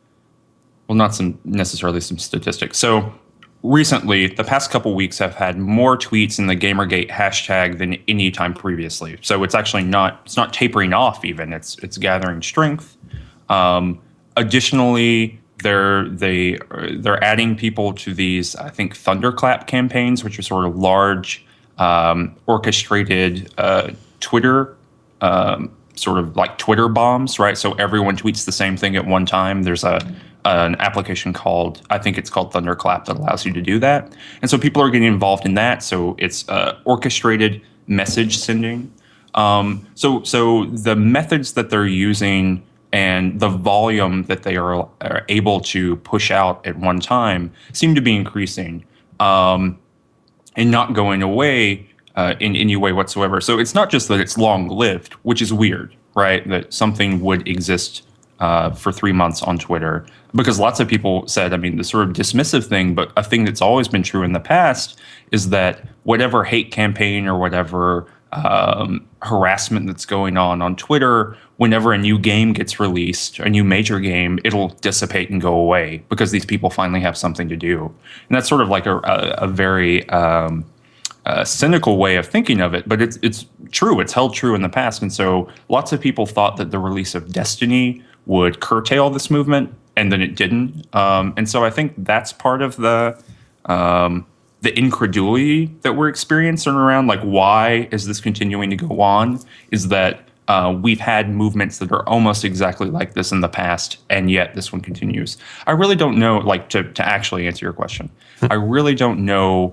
well, not some necessarily some statistics. So recently, the past couple weeks, have had more tweets in the Gamergate hashtag than any time previously. So it's actually not it's not tapering off even. It's it's gathering strength. Um, additionally, They're they they're adding people to these, I think, thunderclap campaigns, which are sort of large, um, orchestrated uh, Twitter, um, sort of like Twitter bombs, right? So everyone tweets the same thing at one time. There's a an application called, I think it's called Thunderclap, that allows you to do that, and so people are getting involved in that. So it's uh, orchestrated message sending. Um, so so the methods that they're using and the volume that they are, are able to push out at one time seem to be increasing, um, and not going away uh, in any way whatsoever. So it's not just that it's long-lived, which is weird, right? That something would exist uh, for three months on Twitter. Because lots of people said, I mean, the sort of dismissive thing, but a thing that's always been true in the past is that whatever hate campaign or whatever um, harassment that's going on on Twitter, whenever a new game gets released, a new major game, it'll dissipate and go away because these people finally have something to do. And that's sort of like a, a, a very um, uh, cynical way of thinking of it, but it's it's true. It's held true in the past. And so lots of people thought that the release of Destiny would curtail this movement, and then it didn't. Um, and so I think that's part of the um, the incredulity that we're experiencing around, like, why is this continuing to go on, is that Uh, we've had movements that are almost exactly like this in the past, and yet this one continues. I really don't know, like, to, to actually answer your question, I really don't know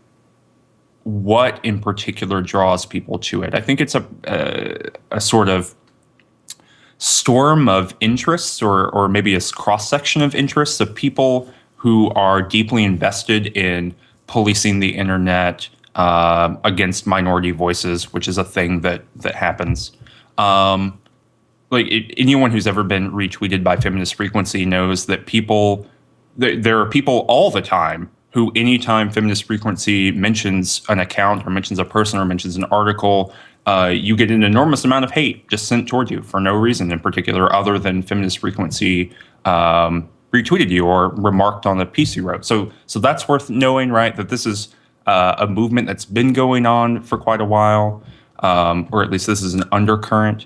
what in particular draws people to it. I think it's a, a, a sort of storm of interests, or, or maybe a cross-section of interests of people who are deeply invested in policing the internet uh, against minority voices, which is a thing that that happens. Um, like it, anyone who's ever been retweeted by Feminist Frequency knows that people, th- there are people all the time who, anytime Feminist Frequency mentions an account or mentions a person or mentions an article, uh, you get an enormous amount of hate just sent toward you for no reason in particular, other than Feminist Frequency um, retweeted you or remarked on the piece you wrote. So, so that's worth knowing, right? That this is uh, a movement that's been going on for quite a while, um, or at least this is an undercurrent.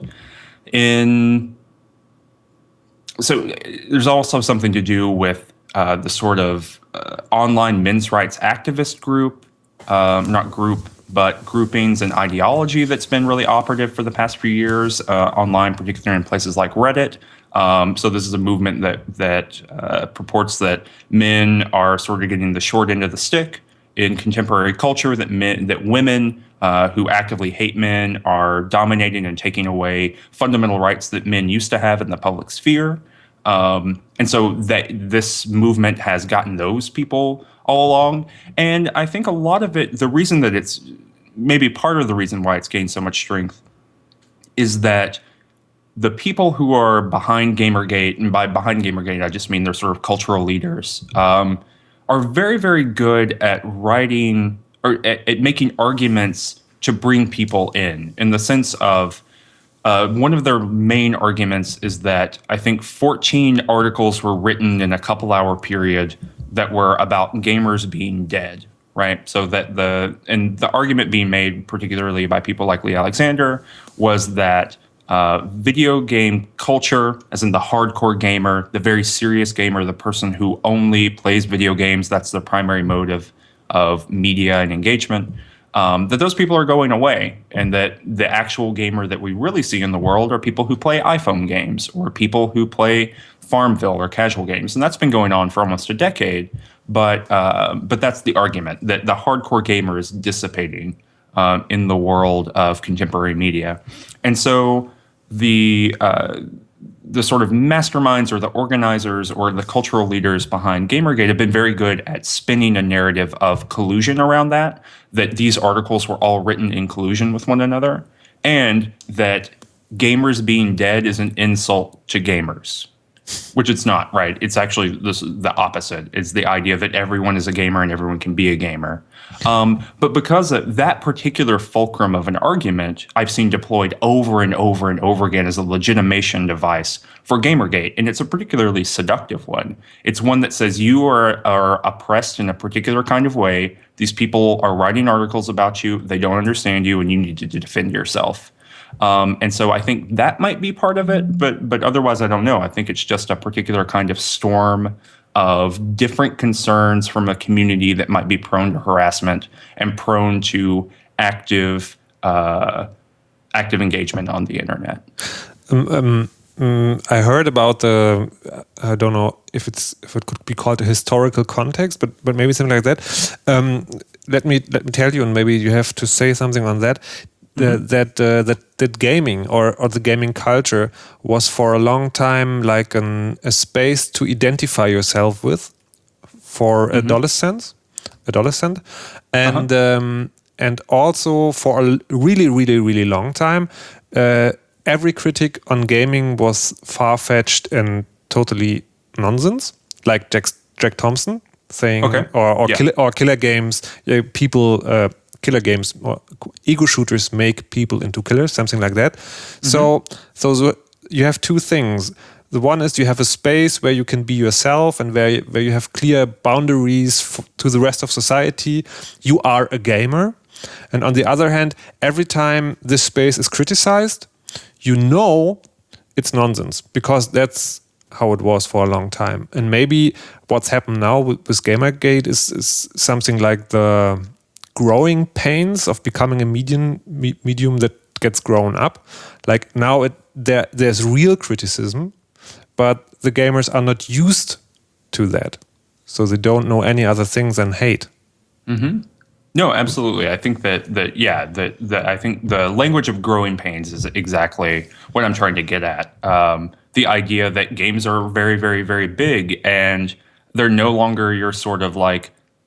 In so there's also something to do with uh, the sort of uh, online men's rights activist group, um, not group, but groupings and ideology that's been really operative for the past few years uh, online, particularly in places like Reddit. Um, so this is a movement that that uh, purports that men are sort of getting the short end of the stick in contemporary culture, that men, that women uh, who actively hate men are dominating and taking away fundamental rights that men used to have in the public sphere. Um, and so that this movement has gotten those people all along. And I think a lot of it, the reason that it's maybe part of the reason why it's gained so much strength is that the people who are behind Gamergate, and by behind Gamergate, I just mean they're sort of cultural leaders, um, are very, very good at writing or at, at making arguments to bring people in, in the sense of uh, one of their main arguments is that I think fourteen articles were written in a couple hour period that were about gamers being dead, right? So that the, and the argument being made particularly by people like Lee Alexander was that Uh, video game culture, as in the hardcore gamer, the very serious gamer, the person who only plays video games, that's the primary mode of, of media and engagement, um, that those people are going away, and that the actual gamer that we really see in the world are people who play iPhone games or people who play Farmville or casual games. And that's been going on for almost a decade, but uh, but that's the argument, that the hardcore gamer is dissipating um, in the world of contemporary media. And so the uh, the sort of masterminds or the organizers or the cultural leaders behind Gamergate have been very good at spinning a narrative of collusion around that, that these articles were all written in collusion with one another, and that gamers being dead is an insult to gamers, which it's not, right? It's actually this, the opposite. It's the idea that everyone is a gamer and everyone can be a gamer. Um, but because of that particular fulcrum of an argument, I've seen deployed over and over and over again as a legitimation device for Gamergate. And it's a particularly seductive one. It's one that says you are, are oppressed in a particular kind of way. These people are writing articles about you. They don't understand you, and you need to defend yourself. Um, and so I think that might be part of it, but but otherwise I don't know. I think it's just a particular kind of storm of different concerns from a community that might be prone to harassment and prone to active uh, active engagement on the internet. Um, um, um, I heard about the, I don't know if it's if it could be called a historical context, but but maybe something like that. Um, let me let me tell you, and maybe you have to say something on that. The, mm-hmm. That uh, that that gaming or, or the gaming culture was for a long time like an, a space to identify yourself with for mm-hmm. adolescents, adolescent, and uh-huh. um, and also for a really really really long time, uh, every critic on gaming was far-fetched and totally nonsense, like Jack Jack Thompson saying, okay. or or, yeah. killer, or killer games, yeah, people. Uh, Killer games, or ego shooters make people into killers, something like that. Mm-hmm. So, so the, you have two things. The one is you have a space where you can be yourself and where where you have clear boundaries f- to the rest of society. You are a gamer, and on the other hand, every time this space is criticized, you know it's nonsense because that's how it was for a long time. And maybe what's happened now with, with Gamergate is, is something like the growing pains of becoming a medium me, medium that gets grown up. Like now it there there's real criticism, but the gamers are not used to that. So they don't know any other things than hate. Mm-hmm. No, absolutely. I think that that yeah, that that I think the language of growing pains is exactly what I'm trying to get at. Um, the idea that games are very, very, very big and they're no longer your sort of like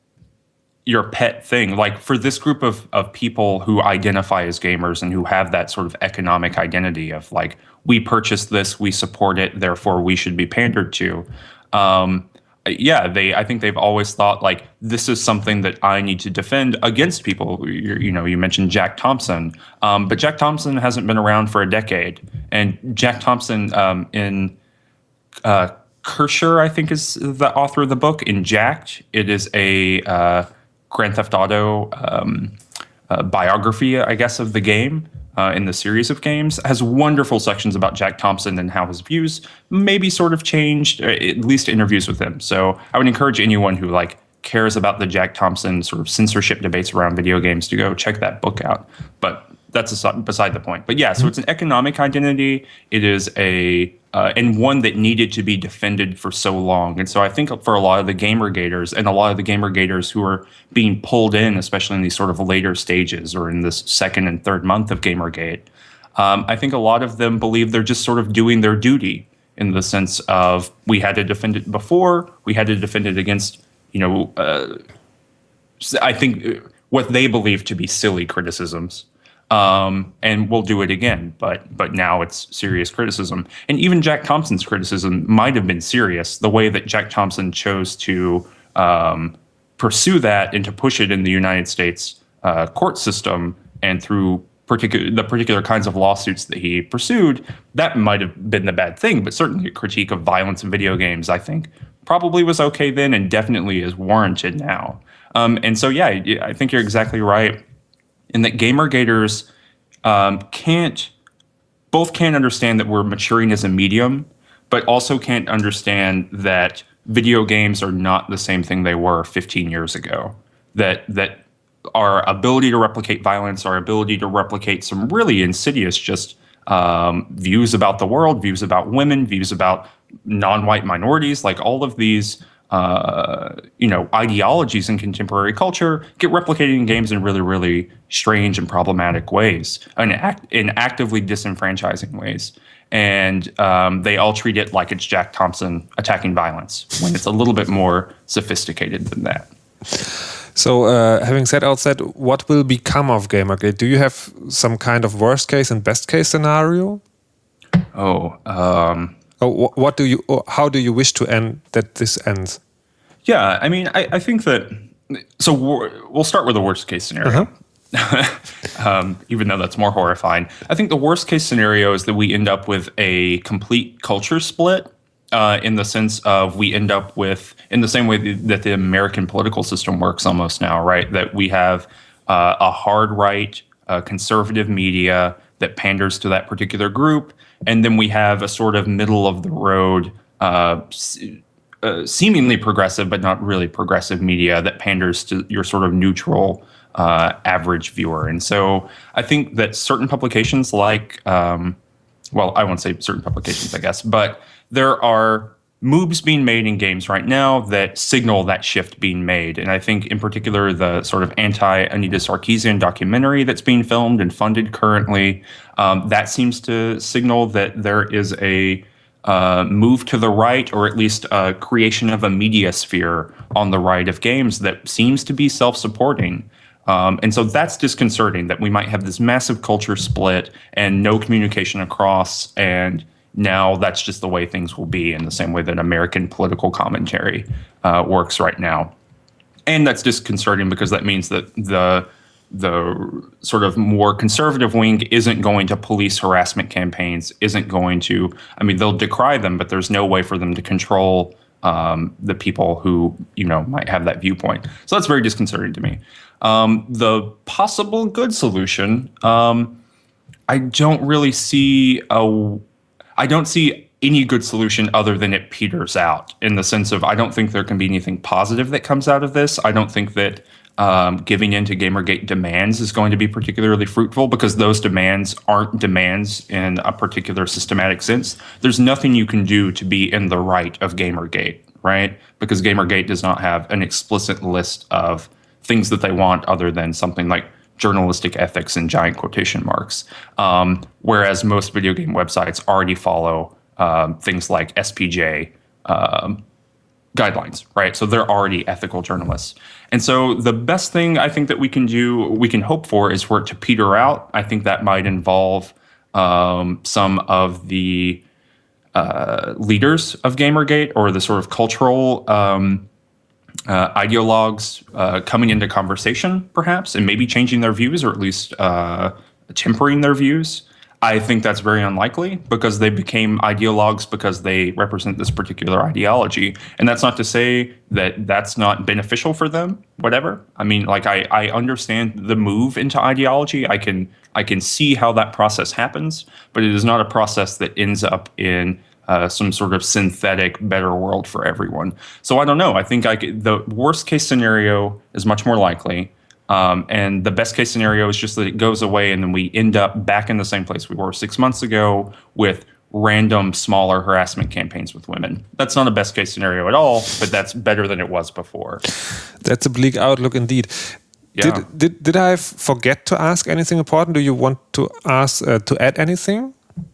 your pet thing. Like for this group of, of people who identify as gamers and who have that sort of economic identity of like, we purchased this, we support it, therefore we should be pandered to. Um, yeah, they. I think they've always thought like, this is something that I need to defend against people. You, you know, you mentioned Jack Thompson, um, but Jack Thompson hasn't been around for a decade. And Jack Thompson um, in uh, Kersher, I think is the author of the book, in Jacked, it is a... Uh, Grand Theft Auto um, uh, biography, I guess, of the game uh, in the series of games, has wonderful sections about Jack Thompson and how his views maybe sort of changed, or at least interviews with him. So I would encourage anyone who like cares about the Jack Thompson sort of censorship debates around video games to go check that book out. But that's aside, beside the point. But yeah, so it's an economic identity. It is a uh, and one that needed to be defended for so long. And so I think for a lot of the Gamergaters and a lot of the Gamergaters who are being pulled in, especially in these sort of later stages or in this second and third month of Gamergate, um, I think a lot of them believe they're just sort of doing their duty in the sense of we had to defend it before, we had to defend it against, you know, uh, I think what they believe to be silly criticisms. Um, and we'll do it again, but but now it's serious criticism. And even Jack Thompson's criticism might have been serious. The way that Jack Thompson chose to um, pursue that and to push it in the United States uh, court system and through particular the particular kinds of lawsuits that he pursued, that might have been the bad thing. But certainly a critique of violence in video games, I think, probably was okay then and definitely is warranted now. Um, and so, yeah, I think you're exactly right. And that Gamergaters um, can't, both can't understand that we're maturing as a medium, but also can't understand that video games are not the same thing they were fifteen years ago. That that our ability to replicate violence, our ability to replicate some really insidious just um, views about the world, views about women, views about non-white minorities, like all of these uh, you know, ideologies in contemporary culture get replicated in games in really, really strange and problematic ways, and act, in actively disenfranchising ways. And um, they all treat it like it's Jack Thompson attacking violence, when it's a little bit more sophisticated than that. So, uh, having said all that, what will become of Gamergate? Do you have some kind of worst case and best case scenario? Oh, um... Oh, what do you? How do you wish to end that this ends? Yeah, I mean, I, I think that. So we'll start with the worst case scenario, uh-huh. um, even though that's more horrifying. I think the worst case scenario is that we end up with a complete culture split, uh, in the sense of we end up with, in the same way that the American political system works almost now, right? That we have uh, a hard right, uh, conservative media that panders to that particular group. And then we have a sort of middle of the road, uh, uh, seemingly progressive, but not really progressive media that panders to your sort of neutral uh, average viewer. And so I think that certain publications like, um, well, I won't say certain publications, I guess, but there are moves being made in games right now that signal that shift being made. And I think in particular, the sort of anti-Anita Sarkeesian documentary that's being filmed and funded currently, um, that seems to signal that there is a uh, move to the right, or at least a creation of a media sphere on the right of games that seems to be self-supporting. Um, and so that's disconcerting, that we might have this massive culture split and no communication across, and now that's just the way things will be, in the same way that American political commentary uh, works right now. And that's disconcerting because that means that the the sort of more conservative wing isn't going to police harassment campaigns, isn't going to, I mean, they'll decry them, but there's no way for them to control um, the people who, you know, might have that viewpoint. So that's very disconcerting to me. Um, the possible good solution, um, I don't really see a I don't see any good solution other than it peters out, in the sense of I don't think there can be anything positive that comes out of this. I don't think that um, giving in to Gamergate demands is going to be particularly fruitful, because those demands aren't demands in a particular systematic sense. There's nothing you can do to be in the right of Gamergate, right? Because Gamergate does not have an explicit list of things that they want other than something like journalistic ethics in giant quotation marks, um, whereas most video game websites already follow um, things like S P J um, guidelines, right? So they're already ethical journalists. And so the best thing I think that we can do, we can hope for, is for it to peter out. I think that might involve um, some of the uh, leaders of Gamergate, or the sort of cultural um, Uh, ideologues uh, coming into conversation, perhaps, and maybe changing their views, or at least uh, tempering their views. I think that's very unlikely because they became ideologues because they represent this particular ideology. And that's not to say that that's not beneficial for them, whatever. I mean, like, I, I understand the move into ideology. I can I can see how that process happens, but it is not a process that ends up in uh, some sort of synthetic better world for everyone. So I don't know. I think I could, the worst case scenario is much more likely. Um, and the best case scenario is just that it goes away and then we end up back in the same place we were six months ago with random smaller harassment campaigns with women. That's not a best case scenario at all, but that's better than it was before. That's a bleak outlook indeed. Yeah. Did, did did I forget to ask anything important? Do you want to ask uh, to add anything?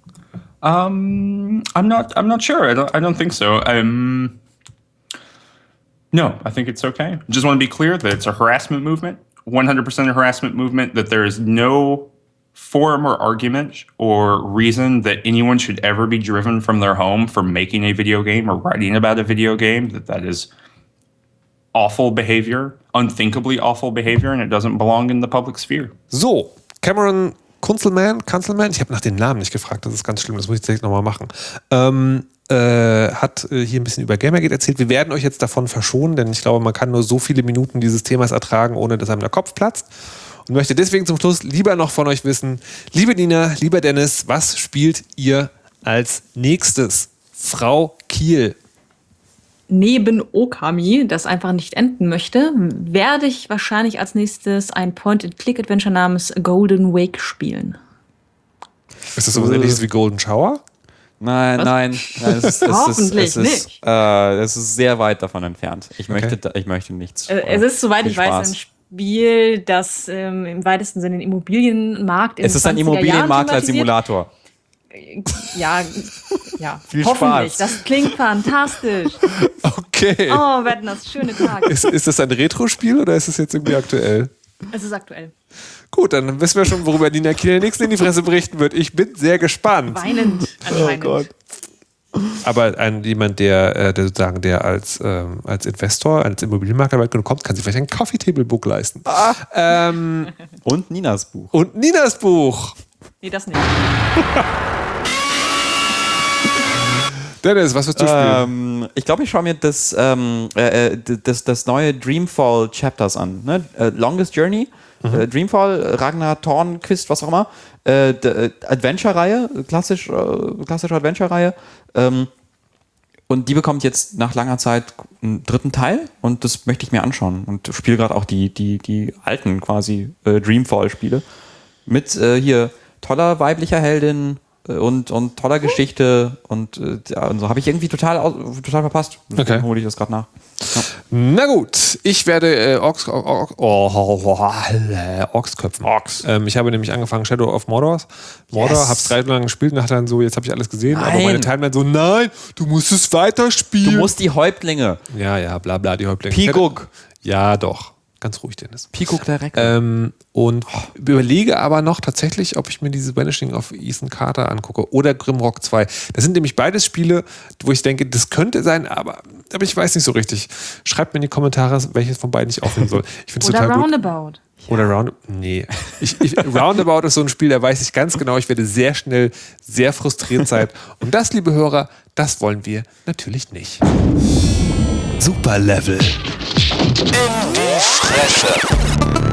Um, I'm not. I'm not sure. I don't. I don't think so. Um, no, I think it's okay. Just want to be clear that it's a harassment movement. one hundred percent a harassment movement, that there is no form or argument or reason that anyone should ever be driven from their home for making a video game or writing about a video game, that that is awful behavior, unthinkably awful behavior, and it doesn't belong in the public sphere. So, Cameron Kunzelman, Kunzelman, ich habe nach dem Namen nicht gefragt, das ist ganz schlimm, das muss ich direkt nochmal machen. Ähm, äh, hat äh, hier ein bisschen über Gamergate erzählt. Wir werden euch jetzt davon verschonen, denn ich glaube, man kann nur so viele Minuten dieses Themas ertragen, ohne dass einem der Kopf platzt. Und möchte deswegen zum Schluss lieber noch von euch wissen, liebe Nina, lieber Dennis, was spielt ihr als nächstes? Frau Kiel. Neben Okami, das einfach nicht enden möchte, werde ich wahrscheinlich als nächstes ein Point-and-Click-Adventure namens Golden Wake spielen. Ist das so was ähnliches wie Golden Shower? Nein, Was? nein, nein. Es ist, es Hoffentlich ist, es ist, nicht. Äh, es ist sehr weit davon entfernt. Ich, Okay. möchte, da- ich möchte nichts. Äh, Es ist, soweit Viel ich weiß, Spaß. ein Spiel, das ähm, im weitesten Sinne den Immobilienmarkt in Es ist ein zwanziger Jahren Immobilienmakler als thematisiert. Simulator. Ja, ja. Viel hoffentlich. Spaß. Das klingt fantastisch. Okay. Oh, werden das schöne Tage. Ist, ist das ein Retro-Spiel oder ist es jetzt irgendwie aktuell? Es ist aktuell. Gut, dann wissen wir schon, worüber Nina Kiel nächsten in die Fresse berichten wird. Ich bin sehr gespannt. Weinend anscheinend. Oh Gott. Aber ein, jemand, der, äh, der sozusagen, der als, ähm, als Investor, als Immobilienmakler kommt, kann sich vielleicht ein Coffee Table Book leisten. Ah. Ähm, Und Ninas Buch. und Ninas Buch. Nee, das nicht. Dennis, was wirst du spielen? Ähm, ich glaube, ich schaue mir das, ähm, äh, äh, das, das neue Dreamfall Chapters an. Ne? Äh, Longest Journey, Mhm. äh, Dreamfall, Ragnar Tornquist, was auch immer. Äh, d- äh, Adventure-Reihe, klassisch, äh, klassische Adventure-Reihe. Ähm, und die bekommt jetzt nach langer Zeit einen dritten Teil und das möchte ich mir anschauen. Und spiele gerade auch die, die, die alten quasi äh, Dreamfall-Spiele. Mit äh, hier toller weiblicher Heldin, und, und toller Geschichte und äh, ja, und so habe ich irgendwie total, au- total verpasst. Deswegen Okay. hole ich das gerade nach. Ja. Na gut, ich werde äh, Orks, Orks, Orks köpfen. Orks. Ähm, ich habe nämlich angefangen Shadow of Mordor. Mordor, Yes. hab's drei Stunden lang gespielt und dachte dann so, jetzt habe ich alles gesehen. Aber Nein. meine Timeline so, nein, du musst es Du weiterspielen. musst die Häuptlinge. ja, ja, bla bla, die Häuptlinge. Piguk. Ja, doch. Ganz ruhig, Dennis. Piguk der Recke. Ähm, und überlege aber noch tatsächlich, ob ich mir diese Vanishing of Ethan Carter angucke oder Grimrock zwei. Das sind nämlich beides Spiele, wo ich denke, das könnte sein, aber, aber ich weiß nicht so richtig. Schreibt mir in die Kommentare, welches von beiden ich aufnehmen soll. Ich finde es Oder total gut. Roundabout. Oder Round... Nee. Ich, ich, Roundabout ist so ein Spiel, da weiß ich ganz genau, ich werde sehr schnell sehr frustriert sein. Und das, liebe Hörer, das wollen wir natürlich nicht. Super Level. In die Fresse.